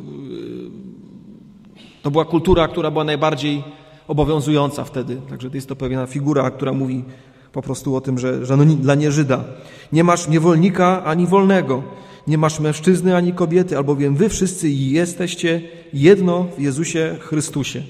To była kultura, która była najbardziej obowiązująca wtedy. Także jest to pewna figura, która mówi po prostu o tym, że, że no, dla nieżyda. Nie masz niewolnika ani wolnego. Nie masz mężczyzny ani kobiety, albowiem wy wszyscy jesteście jedno w Jezusie Chrystusie.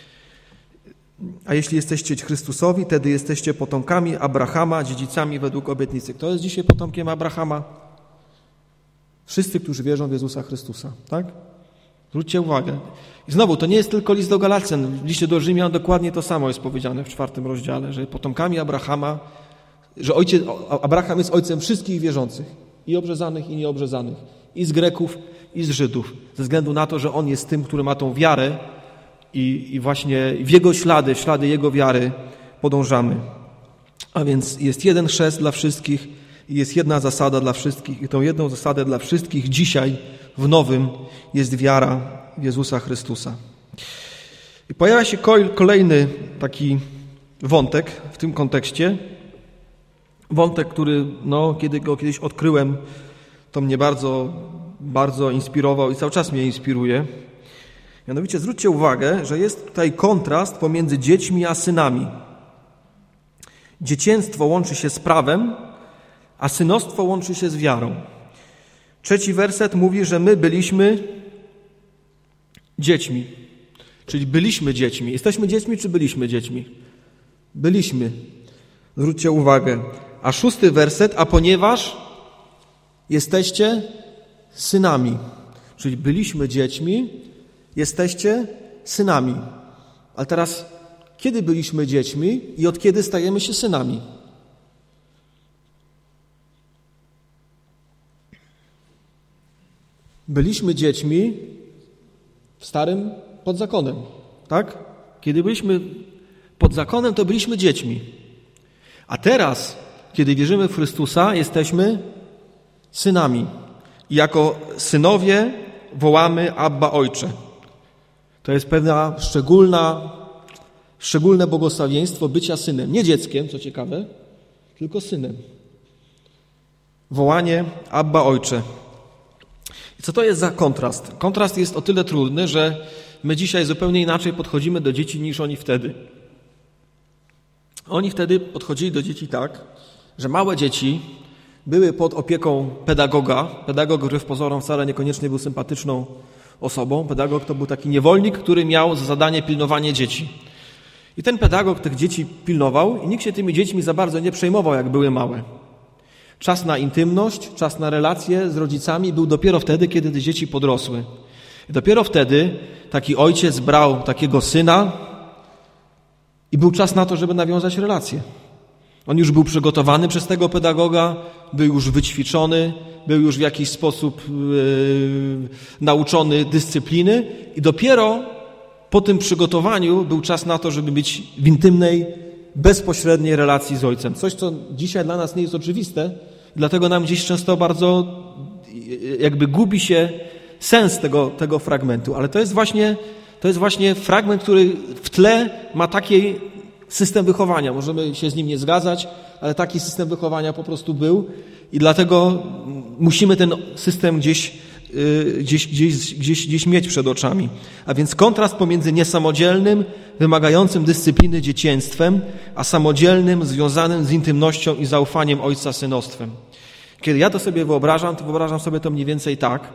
A jeśli jesteście Chrystusowi, wtedy jesteście potomkami Abrahama, dziedzicami według obietnicy. Kto jest dzisiaj potomkiem Abrahama? Wszyscy, którzy wierzą w Jezusa Chrystusa. Tak? Zwróćcie uwagę. I znowu, to nie jest tylko list do Galacjan. W liście do Rzymian dokładnie to samo jest powiedziane w czwartym rozdziale, że potomkami Abrahama, że ojciec, Abraham jest ojcem wszystkich wierzących. I obrzezanych, i nieobrzezanych. I z Greków, i z Żydów. Ze względu na to, że on jest tym, który ma tą wiarę i, i właśnie w jego ślady, w ślady jego wiary podążamy. A więc jest jeden chrzest dla wszystkich i jest jedna zasada dla wszystkich. I tą jedną zasadę dla wszystkich dzisiaj w nowym jest wiara w Jezusa Chrystusa. I pojawia się kolejny taki wątek w tym kontekście. Wątek, który, no, kiedy go kiedyś odkryłem, to mnie bardzo, bardzo inspirował i cały czas mnie inspiruje. Mianowicie zwróćcie uwagę, że jest tutaj kontrast pomiędzy dziećmi a synami. Dzieciństwo łączy się z prawem, a synostwo łączy się z wiarą. Trzeci werset mówi, że my byliśmy dziećmi. Czyli byliśmy dziećmi. Jesteśmy dziećmi, czy byliśmy dziećmi? Byliśmy. Zwróćcie uwagę. A szósty werset, a ponieważ jesteście synami. Czyli byliśmy dziećmi, jesteście synami. Ale teraz, kiedy byliśmy dziećmi i od kiedy stajemy się synami? Byliśmy dziećmi w starym pod zakonem, tak? Kiedy byliśmy pod zakonem, to byliśmy dziećmi. A teraz, kiedy wierzymy w Chrystusa, jesteśmy synami. I jako synowie wołamy Abba Ojcze. To jest pewna szczególna, szczególne błogosławieństwo bycia synem. Nie dzieckiem, co ciekawe, tylko synem. Wołanie Abba Ojcze. I co to jest za kontrast? Kontrast jest o tyle trudny, że my dzisiaj zupełnie inaczej podchodzimy do dzieci niż oni wtedy. Oni wtedy podchodzili do dzieci tak, że małe dzieci były pod opieką pedagoga. Pedagog, który w pozorom wcale niekoniecznie był sympatyczną osobą. Pedagog to był taki niewolnik, który miał za zadanie pilnowanie dzieci. I ten pedagog tych dzieci pilnował i nikt się tymi dziećmi za bardzo nie przejmował, jak były małe. Czas na intymność, czas na relacje z rodzicami był dopiero wtedy, kiedy te dzieci podrosły. I dopiero wtedy taki ojciec brał takiego syna I był czas na to, żeby nawiązać relację. On już był przygotowany przez tego pedagoga, był już wyćwiczony, był już w jakiś sposób yy, nauczony dyscypliny i dopiero po tym przygotowaniu był czas na to, żeby być w intymnej, bezpośredniej relacji z Ojcem. Coś, co dzisiaj dla nas nie jest oczywiste, dlatego nam gdzieś często bardzo jakby gubi się sens tego, tego fragmentu. Ale to jest właśnie, to jest właśnie fragment, który w tle ma taki system wychowania. Możemy się z nim nie zgadzać, ale taki system wychowania po prostu był i dlatego musimy ten system gdzieś, gdzieś, gdzieś, gdzieś, gdzieś mieć przed oczami. A więc kontrast pomiędzy niesamodzielnym, wymagającym dyscypliny dzieciństwem, a samodzielnym, związanym z intymnością i zaufaniem ojca synostwem. Kiedy ja to sobie wyobrażam, to wyobrażam sobie to mniej więcej tak,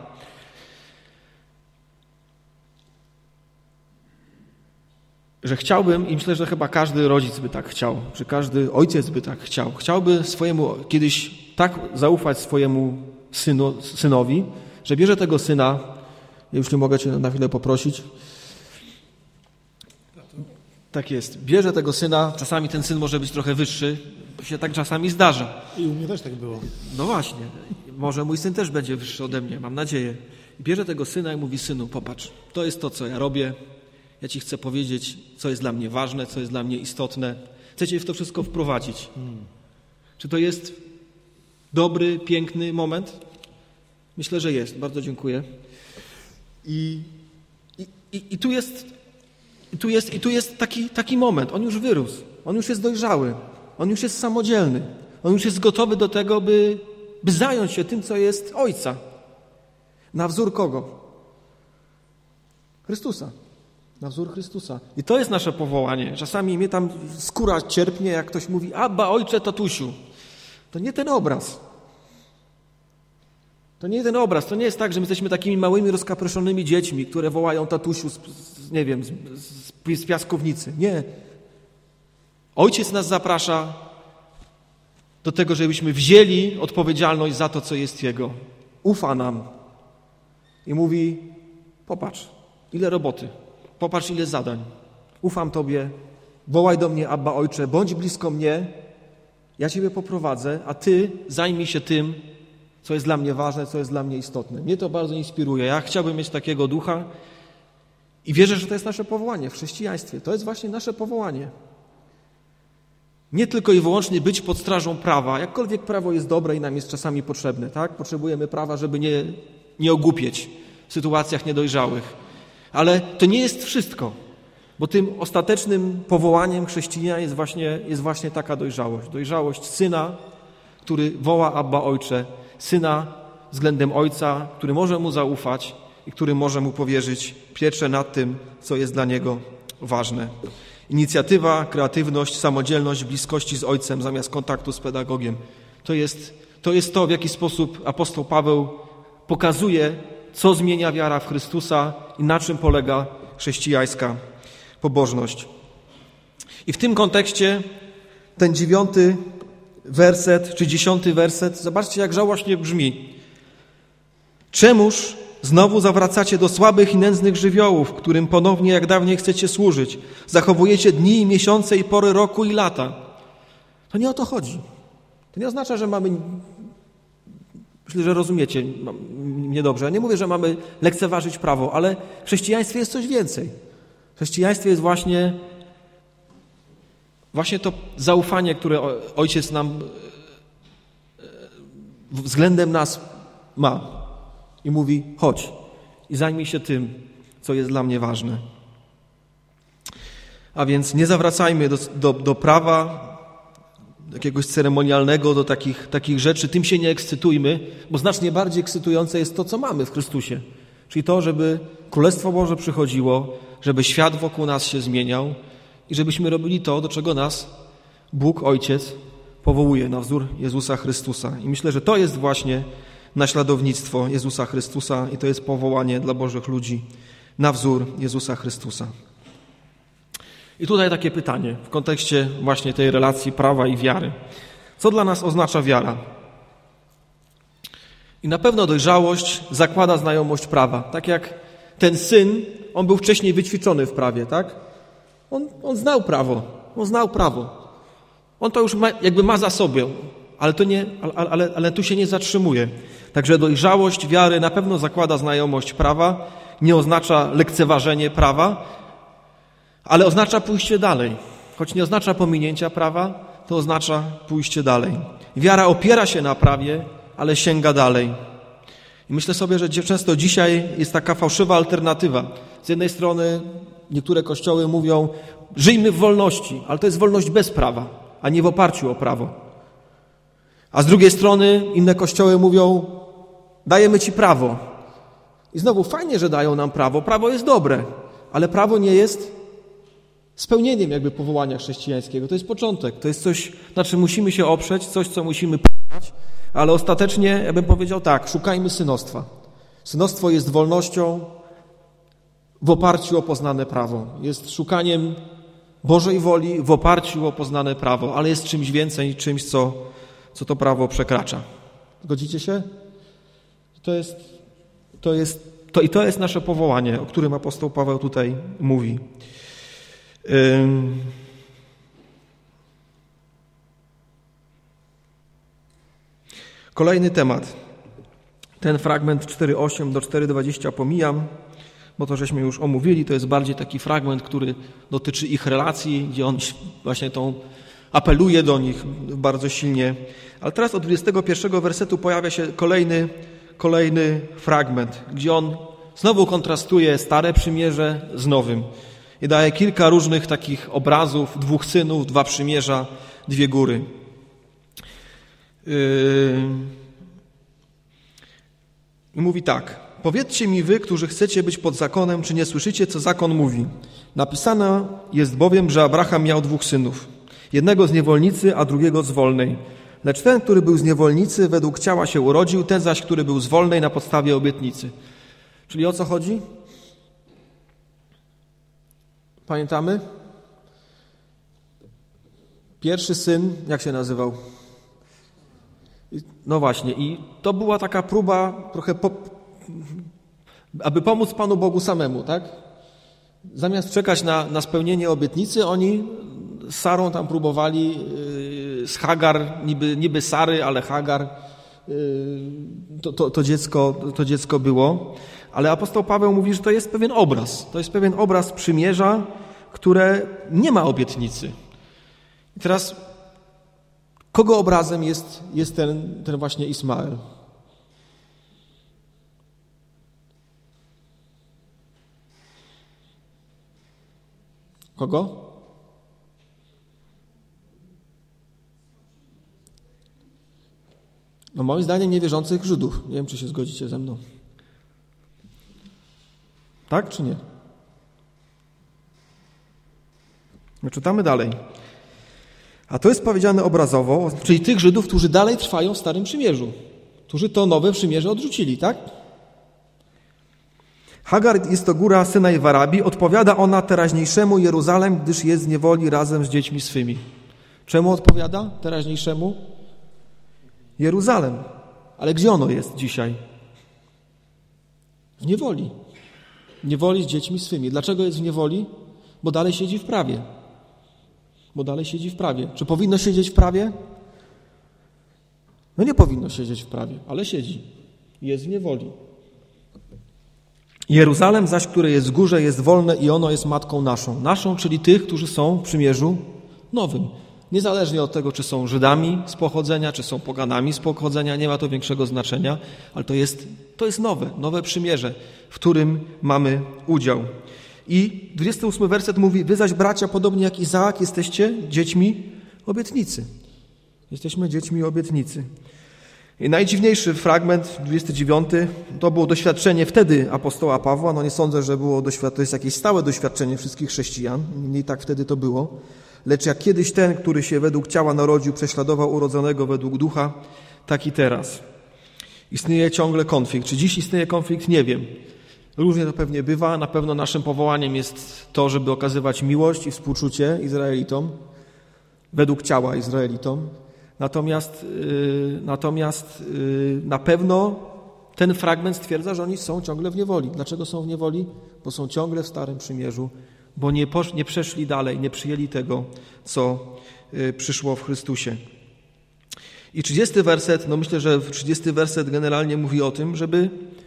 że chciałbym, i myślę, że chyba każdy rodzic by tak chciał, czy każdy ojciec by tak chciał, chciałby swojemu kiedyś tak zaufać swojemu synu, synowi, że bierze tego syna, ja już nie mogę cię na chwilę poprosić, tak jest, bierze tego syna, czasami ten syn może być trochę wyższy, się tak czasami zdarza. I u mnie też tak było. No właśnie, może mój syn też będzie wyższy ode mnie, mam nadzieję. I bierze tego syna i mówi: synu, popatrz, to jest to, co ja robię, ja ci chcę powiedzieć, co jest dla mnie ważne, co jest dla mnie istotne. Chcę cię w to wszystko wprowadzić. Hmm. Czy to jest dobry, piękny moment? Myślę, że jest. Bardzo dziękuję. I, i, i, i tu jest, i tu jest, i tu jest taki, taki moment. On już wyrósł. On już jest dojrzały. On już jest samodzielny. On już jest gotowy do tego, by, by zająć się tym, co jest Ojca. Na wzór kogo? Chrystusa. Na wzór Chrystusa. I to jest nasze powołanie. Czasami mnie tam skóra cierpnie, jak ktoś mówi: Abba, ojcze, tatusiu. To nie ten obraz. To nie ten obraz. To nie jest tak, że my jesteśmy takimi małymi, rozkapryszonymi dziećmi, które wołają tatusiu z, z nie wiem, z, z, z piaskownicy. Nie. Ojciec nas zaprasza do tego, żebyśmy wzięli odpowiedzialność za to, co jest Jego. Ufa nam. I mówi: popatrz, ile roboty. Popatrz, ile zadań. Ufam Tobie. Wołaj do mnie: Abba, ojcze, bądź blisko mnie. Ja Ciebie poprowadzę, a Ty zajmij się tym, co jest dla mnie ważne, co jest dla mnie istotne. Mnie to bardzo inspiruje. Ja chciałbym mieć takiego ducha i wierzę, że to jest nasze powołanie w chrześcijaństwie. To jest właśnie nasze powołanie. Nie tylko i wyłącznie być pod strażą prawa, jakkolwiek prawo jest dobre i nam jest czasami potrzebne, tak? Potrzebujemy prawa, żeby nie, nie ogłupieć w sytuacjach niedojrzałych. Ale to nie jest wszystko, bo tym ostatecznym powołaniem chrześcijanina jest właśnie, jest właśnie taka dojrzałość. Dojrzałość syna, który woła: Abba, ojcze, syna względem ojca, który może mu zaufać i który może mu powierzyć pieczę nad tym, co jest dla niego ważne. Inicjatywa, kreatywność, samodzielność, bliskości z ojcem zamiast kontaktu z pedagogiem. To jest, to jest to, w jaki sposób apostoł Paweł pokazuje, co zmienia wiara w Chrystusa i na czym polega chrześcijańska pobożność. I w tym kontekście ten dziewiąty werset, czy dziesiąty werset, zobaczcie, jak żałośnie brzmi. Czemuż znowu zawracacie do słabych i nędznych żywiołów, którym ponownie jak dawniej chcecie służyć? Zachowujecie dni i miesiące i pory roku i lata. To nie o to chodzi. To nie oznacza, że mamy... Myślę, że rozumiecie mnie dobrze. Ja nie mówię, że mamy lekceważyć prawo, ale w chrześcijaństwie jest coś więcej. W chrześcijaństwie jest właśnie, właśnie to zaufanie, które Ojciec nam względem nas ma. I mówi: chodź i zajmij się tym, co jest dla mnie ważne. A więc nie zawracajmy do, do, do prawa jakiegoś ceremonialnego, do takich, takich rzeczy. Tym się nie ekscytujmy, bo znacznie bardziej ekscytujące jest to, co mamy w Chrystusie. Czyli to, żeby Królestwo Boże przychodziło, żeby świat wokół nas się zmieniał i żebyśmy robili to, do czego nas Bóg Ojciec powołuje na wzór Jezusa Chrystusa. I myślę, że to jest właśnie naśladownictwo Jezusa Chrystusa i to jest powołanie dla Bożych ludzi na wzór Jezusa Chrystusa. I tutaj takie pytanie w kontekście właśnie tej relacji prawa i wiary. Co dla nas oznacza wiara? I na pewno dojrzałość zakłada znajomość prawa. Tak jak ten syn, on był wcześniej wyćwiczony w prawie, tak? On, on znał prawo. On znał prawo. On to już ma, jakby ma za sobą, ale, to nie, ale, ale, ale tu się nie zatrzymuje. Także dojrzałość wiary na pewno zakłada znajomość prawa, nie oznacza lekceważenie prawa, ale oznacza pójście dalej. Choć nie oznacza pominięcia prawa, to oznacza pójście dalej. Wiara opiera się na prawie, ale sięga dalej. I myślę sobie, że często dzisiaj jest taka fałszywa alternatywa. Z jednej strony niektóre kościoły mówią, żyjmy w wolności, ale to jest wolność bez prawa, a nie w oparciu o prawo. A z drugiej strony inne kościoły mówią, dajemy ci prawo. I znowu fajnie, że dają nam prawo. Prawo jest dobre, ale prawo nie jest spełnieniem jakby powołania chrześcijańskiego. To jest początek, to jest coś, na czym musimy się oprzeć, coś, co musimy poznać, ale ostatecznie, ja bym powiedział tak, szukajmy synostwa. Synostwo jest wolnością w oparciu o poznane prawo. Jest szukaniem Bożej woli w oparciu o poznane prawo, ale jest czymś więcej, czymś, co, co to prawo przekracza. Zgodzicie się? To jest, to jest, to, i to jest nasze powołanie, o którym apostoł Paweł tutaj mówi. Ym... Kolejny temat. Ten fragment cztery osiem do cztery dwadzieścia pomijam, bo to żeśmy już omówili. To jest bardziej taki fragment, który dotyczy ich relacji, gdzie on właśnie tą apeluje do nich bardzo silnie. Ale teraz od dwudziestego pierwszego wersetu pojawia się kolejny, kolejny fragment, gdzie on znowu kontrastuje Stare Przymierze z Nowym i daje kilka różnych takich obrazów, dwóch synów, dwa przymierza, dwie góry. I mówi tak: powiedzcie mi wy, którzy chcecie być pod zakonem, czy nie słyszycie, co zakon mówi? Napisane jest bowiem, że Abraham miał dwóch synów. Jednego z niewolnicy, a drugiego z wolnej. Lecz ten, który był z niewolnicy, według ciała się urodził, ten zaś, który był z wolnej, na podstawie obietnicy. Czyli o co chodzi? Pamiętamy? Pierwszy syn, jak się nazywał? No właśnie, i to była taka próba trochę, po, aby pomóc Panu Bogu samemu, tak? Zamiast czekać na, na spełnienie obietnicy, oni z Sarą tam próbowali, yy, z Hagar, niby, niby Sary, ale Hagar, yy, to, to, to, dziecko, to dziecko było. Ale apostoł Paweł mówi, że to jest pewien obraz. To jest pewien obraz przymierza, które nie ma obietnicy. I teraz kogo obrazem jest, jest ten, ten właśnie Ismael? Kogo? No moim zdaniem niewierzących Żydów. Nie wiem, czy się zgodzicie ze mną. Tak czy nie? No, czytamy dalej. A to jest powiedziane obrazowo, czyli tych Żydów, którzy dalej trwają w Starym Przymierzu, którzy to nowe przymierze odrzucili, tak? Hagar jest to góra Synaj w Arabii, odpowiada ona teraźniejszemu Jeruzalem, gdyż jest z niewoli razem z dziećmi swymi. Czemu odpowiada teraźniejszemu? Jeruzalem. Ale gdzie ono jest dzisiaj? W niewoli. W niewoli z dziećmi swymi. Dlaczego jest w niewoli? Bo dalej siedzi w prawie. Bo dalej siedzi w prawie. Czy powinno siedzieć w prawie? No nie powinno siedzieć w prawie, ale siedzi. Jest w niewoli. Jeruzalem zaś, które jest w górze, jest wolne i ono jest matką naszą. Naszą, czyli tych, którzy są w przymierzu nowym. Niezależnie od tego, czy są Żydami z pochodzenia, czy są poganami z pochodzenia, nie ma to większego znaczenia, ale to jest, to jest nowe, nowe przymierze, w którym mamy udział. I dwudziesty ósmy werset mówi: wy zaś, bracia, podobnie jak Izaak, jesteście dziećmi obietnicy. Jesteśmy dziećmi obietnicy. I najdziwniejszy fragment, dwudziesty dziewiąty, to było doświadczenie wtedy apostoła Pawła. No nie sądzę, że było doświad- to jest jakieś stałe doświadczenie wszystkich chrześcijan. Nie tak wtedy to było. Lecz jak kiedyś ten, który się według ciała narodził, prześladował urodzonego według ducha, tak i teraz. Istnieje ciągle konflikt. Czy dziś istnieje konflikt? Nie wiem. Różnie to pewnie bywa. Na pewno naszym powołaniem jest to, żeby okazywać miłość i współczucie Izraelitom, według ciała Izraelitom. Natomiast, yy, natomiast yy, na pewno ten fragment stwierdza, że oni są ciągle w niewoli. Dlaczego są w niewoli? Bo są ciągle w Starym Przymierzu bo nie, posz, nie przeszli dalej, nie przyjęli tego, co y, przyszło w Chrystusie. I trzydziesty werset, no myślę, że trzydziesty werset generalnie mówi o tym, żeby,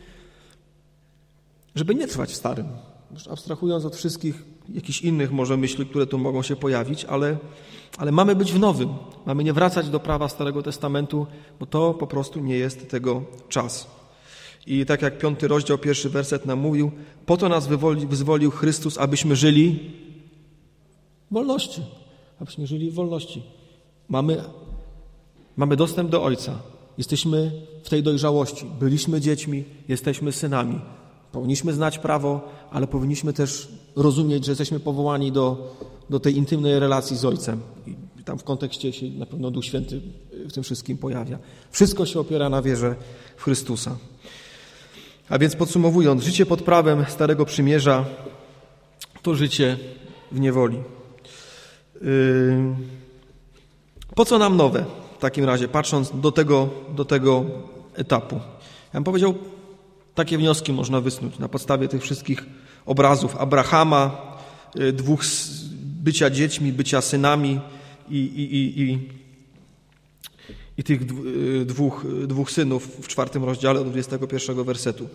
żeby nie trwać w starym. Już abstrahując od wszystkich jakichś innych może myśli, które tu mogą się pojawić, ale, ale mamy być w nowym. Mamy nie wracać do prawa Starego Testamentu, bo to po prostu nie jest tego czas. I tak jak piąty rozdział, pierwszy werset nam mówił, po to nas wywoli, wyzwolił Chrystus, abyśmy żyli w wolności. Abyśmy żyli w wolności. Mamy, mamy dostęp do Ojca. Jesteśmy w tej dojrzałości. Byliśmy dziećmi, jesteśmy synami. Powinniśmy znać prawo, ale powinniśmy też rozumieć, że jesteśmy powołani do, do tej intymnej relacji z Ojcem. I tam w kontekście się na pewno Duch Święty w tym wszystkim pojawia. Wszystko się opiera na wierze w Chrystusa. A więc podsumowując, życie pod prawem Starego Przymierza to życie w niewoli. Po co nam nowe w takim razie, patrząc do tego, do tego etapu? Ja bym powiedział, takie wnioski można wysnuć na podstawie tych wszystkich obrazów Abrahama, dwóch bycia dziećmi, bycia synami i, i, i, i, i tych dwóch, dwóch synów w czwartym rozdziale od dwudziestego pierwszego wersetu.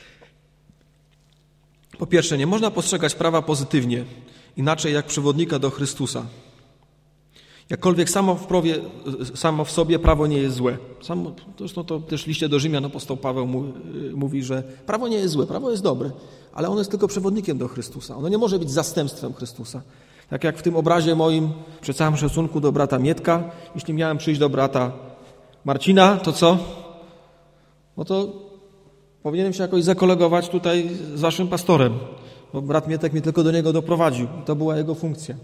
Po pierwsze, nie można postrzegać prawa pozytywnie, inaczej jak przewodnika do Chrystusa. Jakkolwiek samo w, prawie, samo w sobie prawo nie jest złe. Samo, zresztą to też w liście do Rzymian apostoł Paweł mówi, że prawo nie jest złe, prawo jest dobre, ale ono jest tylko przewodnikiem do Chrystusa. Ono nie może być zastępstwem Chrystusa. Tak jak w tym obrazie moim, przy całym szacunku do brata Mietka, jeśli miałem przyjść do brata Marcina, to co? No to powinienem się jakoś zakolegować tutaj z waszym pastorem, bo brat Mietek mnie tylko do niego doprowadził. To była jego funkcja.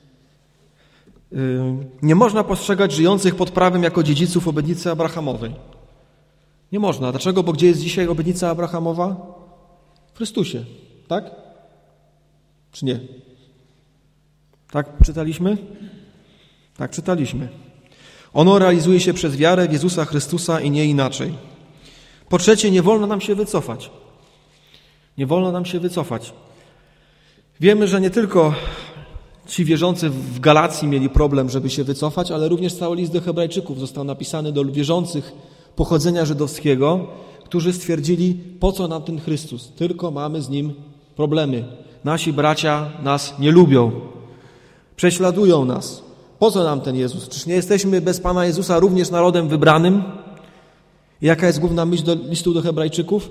Nie można postrzegać żyjących pod prawem jako dziedziców obietnicy Abrahamowej. Nie można. Dlaczego? Bo gdzie jest dzisiaj obietnica Abrahamowa? W Chrystusie. Tak? Czy nie? Tak czytaliśmy? Tak czytaliśmy. Ono realizuje się przez wiarę w Jezusa Chrystusa i nie inaczej. Po trzecie, nie wolno nam się wycofać. Nie wolno nam się wycofać. Wiemy, że nie tylko ci wierzący w Galacji mieli problem, żeby się wycofać, ale również cały list do Hebrajczyków został napisany do wierzących pochodzenia żydowskiego, którzy stwierdzili, po co nam ten Chrystus? Tylko mamy z Nim problemy. Nasi bracia nas nie lubią. Prześladują nas. Po co nam ten Jezus? Czyż nie jesteśmy bez Pana Jezusa również narodem wybranym? I jaka jest główna myśl do listu do Hebrajczyków?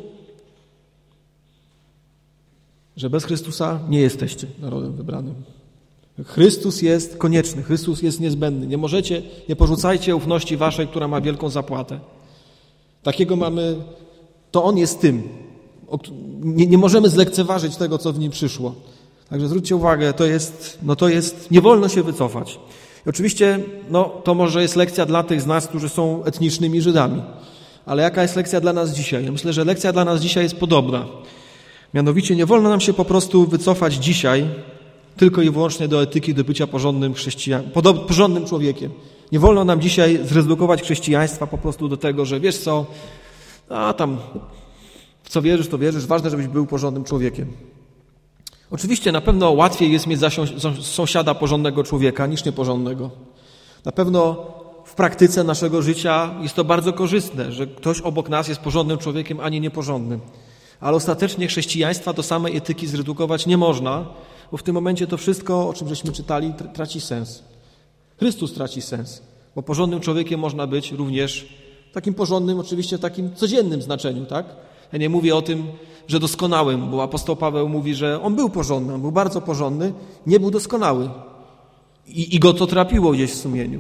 Że bez Chrystusa nie jesteście narodem wybranym. Chrystus jest konieczny, Chrystus jest niezbędny. Nie możecie, nie porzucajcie ufności waszej, która ma wielką zapłatę. Takiego mamy, to On jest tym. Nie, nie możemy zlekceważyć tego, co w Nim przyszło. Także zwróćcie uwagę, to jest, no to jest, nie wolno się wycofać. I oczywiście, no to może jest lekcja dla tych z nas, którzy są etnicznymi Żydami. Ale jaka jest lekcja dla nas dzisiaj? Ja myślę, że lekcja dla nas dzisiaj jest podobna. Mianowicie nie wolno nam się po prostu wycofać dzisiaj tylko i wyłącznie do etyki, do bycia porządnym chrześcijan, porządnym człowiekiem. Nie wolno nam dzisiaj zredukować chrześcijaństwa po prostu do tego, że wiesz co, a tam w co wierzysz, to wierzysz, ważne, żebyś był porządnym człowiekiem. Oczywiście na pewno łatwiej jest mieć za sąsiada porządnego człowieka niż nieporządnego. Na pewno w praktyce naszego życia jest to bardzo korzystne, że ktoś obok nas jest porządnym człowiekiem, a nie nieporządnym. Ale ostatecznie chrześcijaństwa do samej etyki zredukować nie można, bo w tym momencie to wszystko, o czym żeśmy czytali, traci sens. Chrystus traci sens, bo porządnym człowiekiem można być również takim porządnym, oczywiście w takim codziennym znaczeniu, tak? Ja nie mówię o tym, że doskonałym, bo apostoł Paweł mówi, że on był porządny, on był bardzo porządny, nie był doskonały. I, i go to trapiło gdzieś w sumieniu.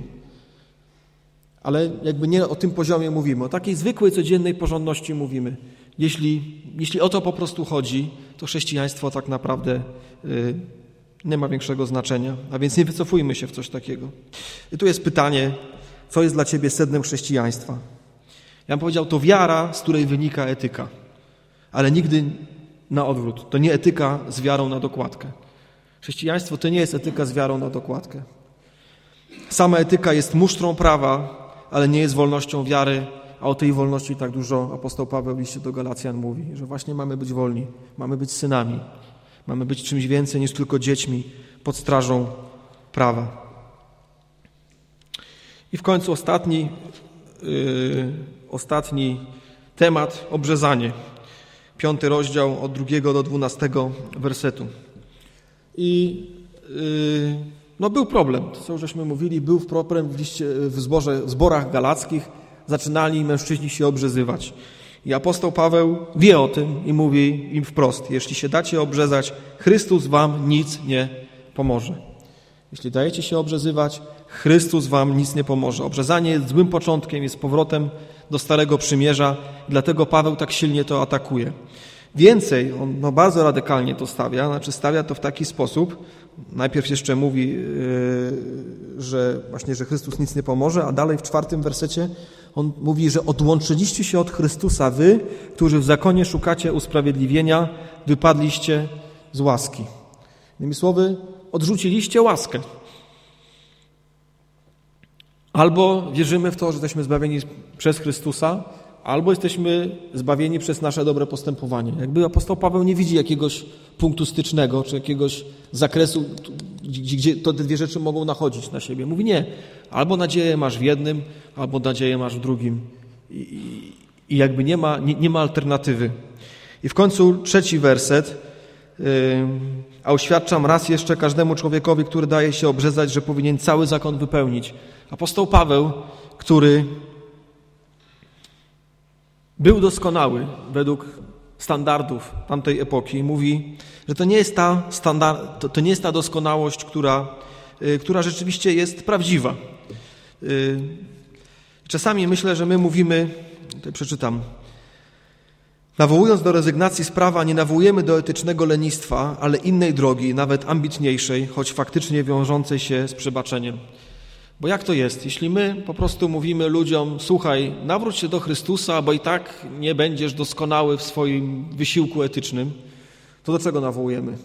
Ale jakby nie o tym poziomie mówimy, o takiej zwykłej, codziennej porządności mówimy. Jeśli, jeśli o to po prostu chodzi, to chrześcijaństwo tak naprawdę y, nie ma większego znaczenia. A więc nie wycofujmy się w coś takiego. I tu jest pytanie, co jest dla ciebie sednem chrześcijaństwa? Ja bym powiedział, to wiara, z której wynika etyka. Ale nigdy na odwrót. To nie etyka z wiarą na dokładkę. Chrześcijaństwo to nie jest etyka z wiarą na dokładkę. Sama etyka jest musztrą prawa, ale nie jest wolnością wiary, a o tej wolności tak dużo apostoł Paweł w liście do Galacjan mówi, że właśnie mamy być wolni, mamy być synami, Mamy być czymś więcej niż tylko dziećmi pod strażą prawa. I w końcu ostatni, yy, ostatni temat, obrzezanie. Piąty rozdział od drugiego do dwunastego wersetu. I yy, no był problem, to co już żeśmy mówili, był problem w, liście, w, zborze, w zborach galackich, zaczynali mężczyźni się obrzezywać. I apostoł Paweł wie o tym i mówi im wprost: jeśli się dacie obrzezać, Chrystus wam nic nie pomoże. Jeśli dajecie się obrzezywać, Chrystus wam nic nie pomoże. Obrzezanie jest złym początkiem, jest powrotem do Starego Przymierza, dlatego Paweł tak silnie to atakuje. Więcej, on no bardzo radykalnie to stawia, znaczy stawia to w taki sposób, najpierw jeszcze mówi, yy, że właśnie, że Chrystus nic nie pomoże, a dalej w czwartym wersecie on mówi, że odłączyliście się od Chrystusa wy, którzy w zakonie szukacie usprawiedliwienia, wypadliście z łaski. Innymi słowy, odrzuciliście łaskę. Albo wierzymy w to, że jesteśmy zbawieni przez Chrystusa, albo jesteśmy zbawieni przez nasze dobre postępowanie. Jakby apostoł Paweł nie widzi jakiegoś punktu stycznego, czy jakiegoś zakresu, gdzie te dwie rzeczy mogą nachodzić na siebie. Mówi nie. Albo nadzieję masz w jednym, albo nadzieję masz w drugim. I, i, i jakby nie ma, nie, nie ma alternatywy. I w końcu trzeci werset. Yy, a oświadczam raz jeszcze każdemu człowiekowi, który daje się obrzezać, że powinien cały zakon wypełnić. Apostoł Paweł, który był doskonały według standardów tamtej epoki, mówi, że to nie jest ta, standard, to, to nie jest ta doskonałość, która, y, która rzeczywiście jest prawdziwa. Y, czasami myślę, że my mówimy, tutaj przeczytam, nawołując do rezygnacji z prawa, nie nawołujemy do etycznego lenistwa, ale innej drogi, nawet ambitniejszej, choć faktycznie wiążącej się z przebaczeniem. Bo jak to jest? Jeśli my po prostu mówimy ludziom, słuchaj, nawróć się do Chrystusa, bo i tak nie będziesz doskonały w swoim wysiłku etycznym, to do czego nawołujemy?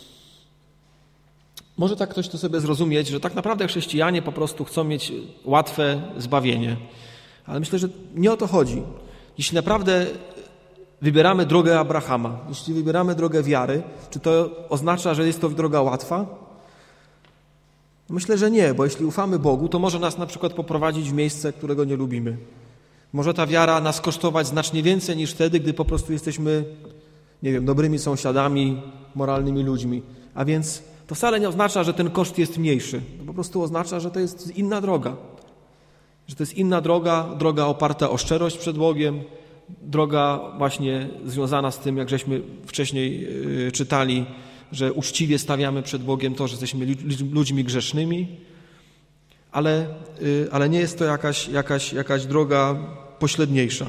Może tak ktoś to sobie zrozumieć, że tak naprawdę chrześcijanie po prostu chcą mieć łatwe zbawienie. Ale myślę, że nie o to chodzi. Jeśli naprawdę wybieramy drogę Abrahama, jeśli wybieramy drogę wiary, czy to oznacza, że jest to droga łatwa? Myślę, że nie, bo jeśli ufamy Bogu, to może nas na przykład poprowadzić w miejsce, którego nie lubimy. Może ta wiara nas kosztować znacznie więcej niż wtedy, gdy po prostu jesteśmy, nie wiem, dobrymi sąsiadami, moralnymi ludźmi. A więc to wcale nie oznacza, że ten koszt jest mniejszy. To po prostu oznacza, że to jest inna droga. Że to jest inna droga, droga oparta o szczerość przed Bogiem, droga właśnie związana z tym, jak żeśmy wcześniej yy, czytali, że uczciwie stawiamy przed Bogiem to, że jesteśmy ludźmi grzesznymi, ale, ale nie jest to jakaś, jakaś, jakaś droga pośredniejsza.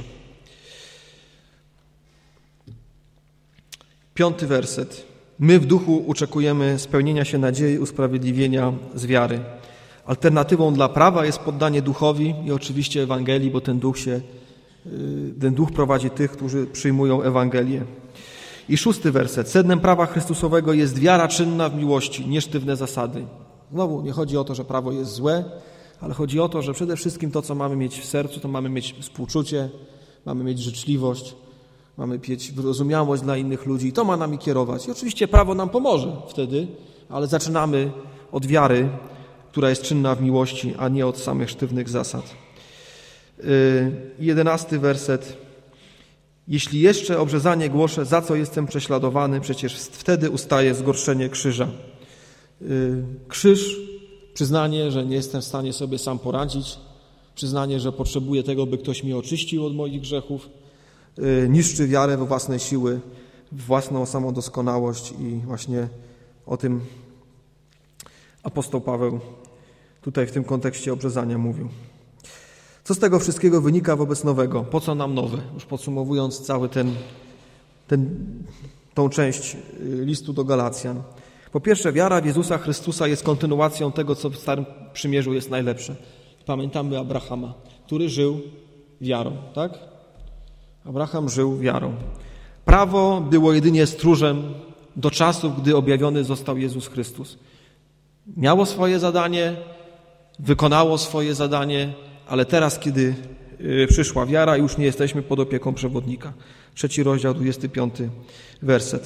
Piąty werset. My w duchu oczekujemy spełnienia się nadziei, usprawiedliwienia z wiary. Alternatywą dla prawa jest poddanie duchowi i oczywiście Ewangelii, bo ten duch się, ten duch prowadzi tych, którzy przyjmują Ewangelię. I szósty werset. Sednem prawa Chrystusowego jest wiara czynna w miłości, nie sztywne zasady. Znowu nie chodzi o to, że prawo jest złe, ale chodzi o to, że przede wszystkim to, co mamy mieć w sercu, to mamy mieć współczucie, mamy mieć życzliwość, mamy mieć wyrozumiałość dla innych ludzi i to ma nami kierować. I oczywiście prawo nam pomoże wtedy, ale zaczynamy od wiary, która jest czynna w miłości, a nie od samych sztywnych zasad. Jedenasty werset. Jeśli jeszcze obrzezanie głoszę, za co jestem prześladowany, przecież wtedy ustaje zgorszenie krzyża. Krzyż, przyznanie, że nie jestem w stanie sobie sam poradzić, przyznanie, że potrzebuję tego, by ktoś mnie oczyścił od moich grzechów, niszczy wiarę we własne siły, w własną samodoskonałość i właśnie o tym apostoł Paweł tutaj w tym kontekście obrzezania mówił. Co z tego wszystkiego wynika wobec nowego? Po co nam nowe? Już podsumowując cały ten, ten, tą część listu do Galacjan. Po pierwsze, wiara w Jezusa Chrystusa jest kontynuacją tego, co w Starym Przymierzu jest najlepsze. Pamiętamy Abrahama, który żył wiarą, tak? Abraham żył wiarą. Prawo było jedynie stróżem do czasów, gdy objawiony został Jezus Chrystus. Miało swoje zadanie, wykonało swoje zadanie, ale teraz, kiedy przyszła wiara, już nie jesteśmy pod opieką przewodnika. Trzeci rozdział, dwudziesty piąty werset.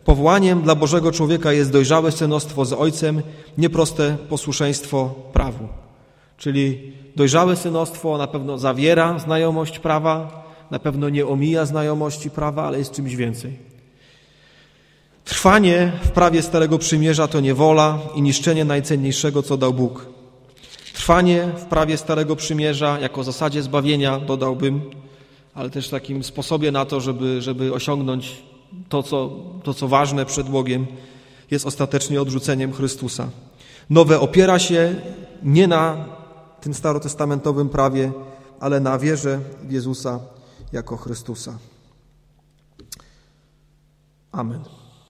Powołaniem dla Bożego człowieka jest dojrzałe synostwo z Ojcem, nieproste posłuszeństwo prawu. Czyli dojrzałe synostwo na pewno zawiera znajomość prawa, na pewno nie omija znajomości prawa, ale jest czymś więcej. Trwanie w prawie Starego Przymierza to niewola i niszczenie najcenniejszego, co dał Bóg. Trwanie w prawie Starego Przymierza jako zasadzie zbawienia, dodałbym, ale też takim sposobie na to, żeby, żeby osiągnąć to co, to, co ważne przed Bogiem, jest ostatecznie odrzuceniem Chrystusa. Nowe opiera się nie na tym starotestamentowym prawie, ale na wierze w Jezusa jako Chrystusa. Amen.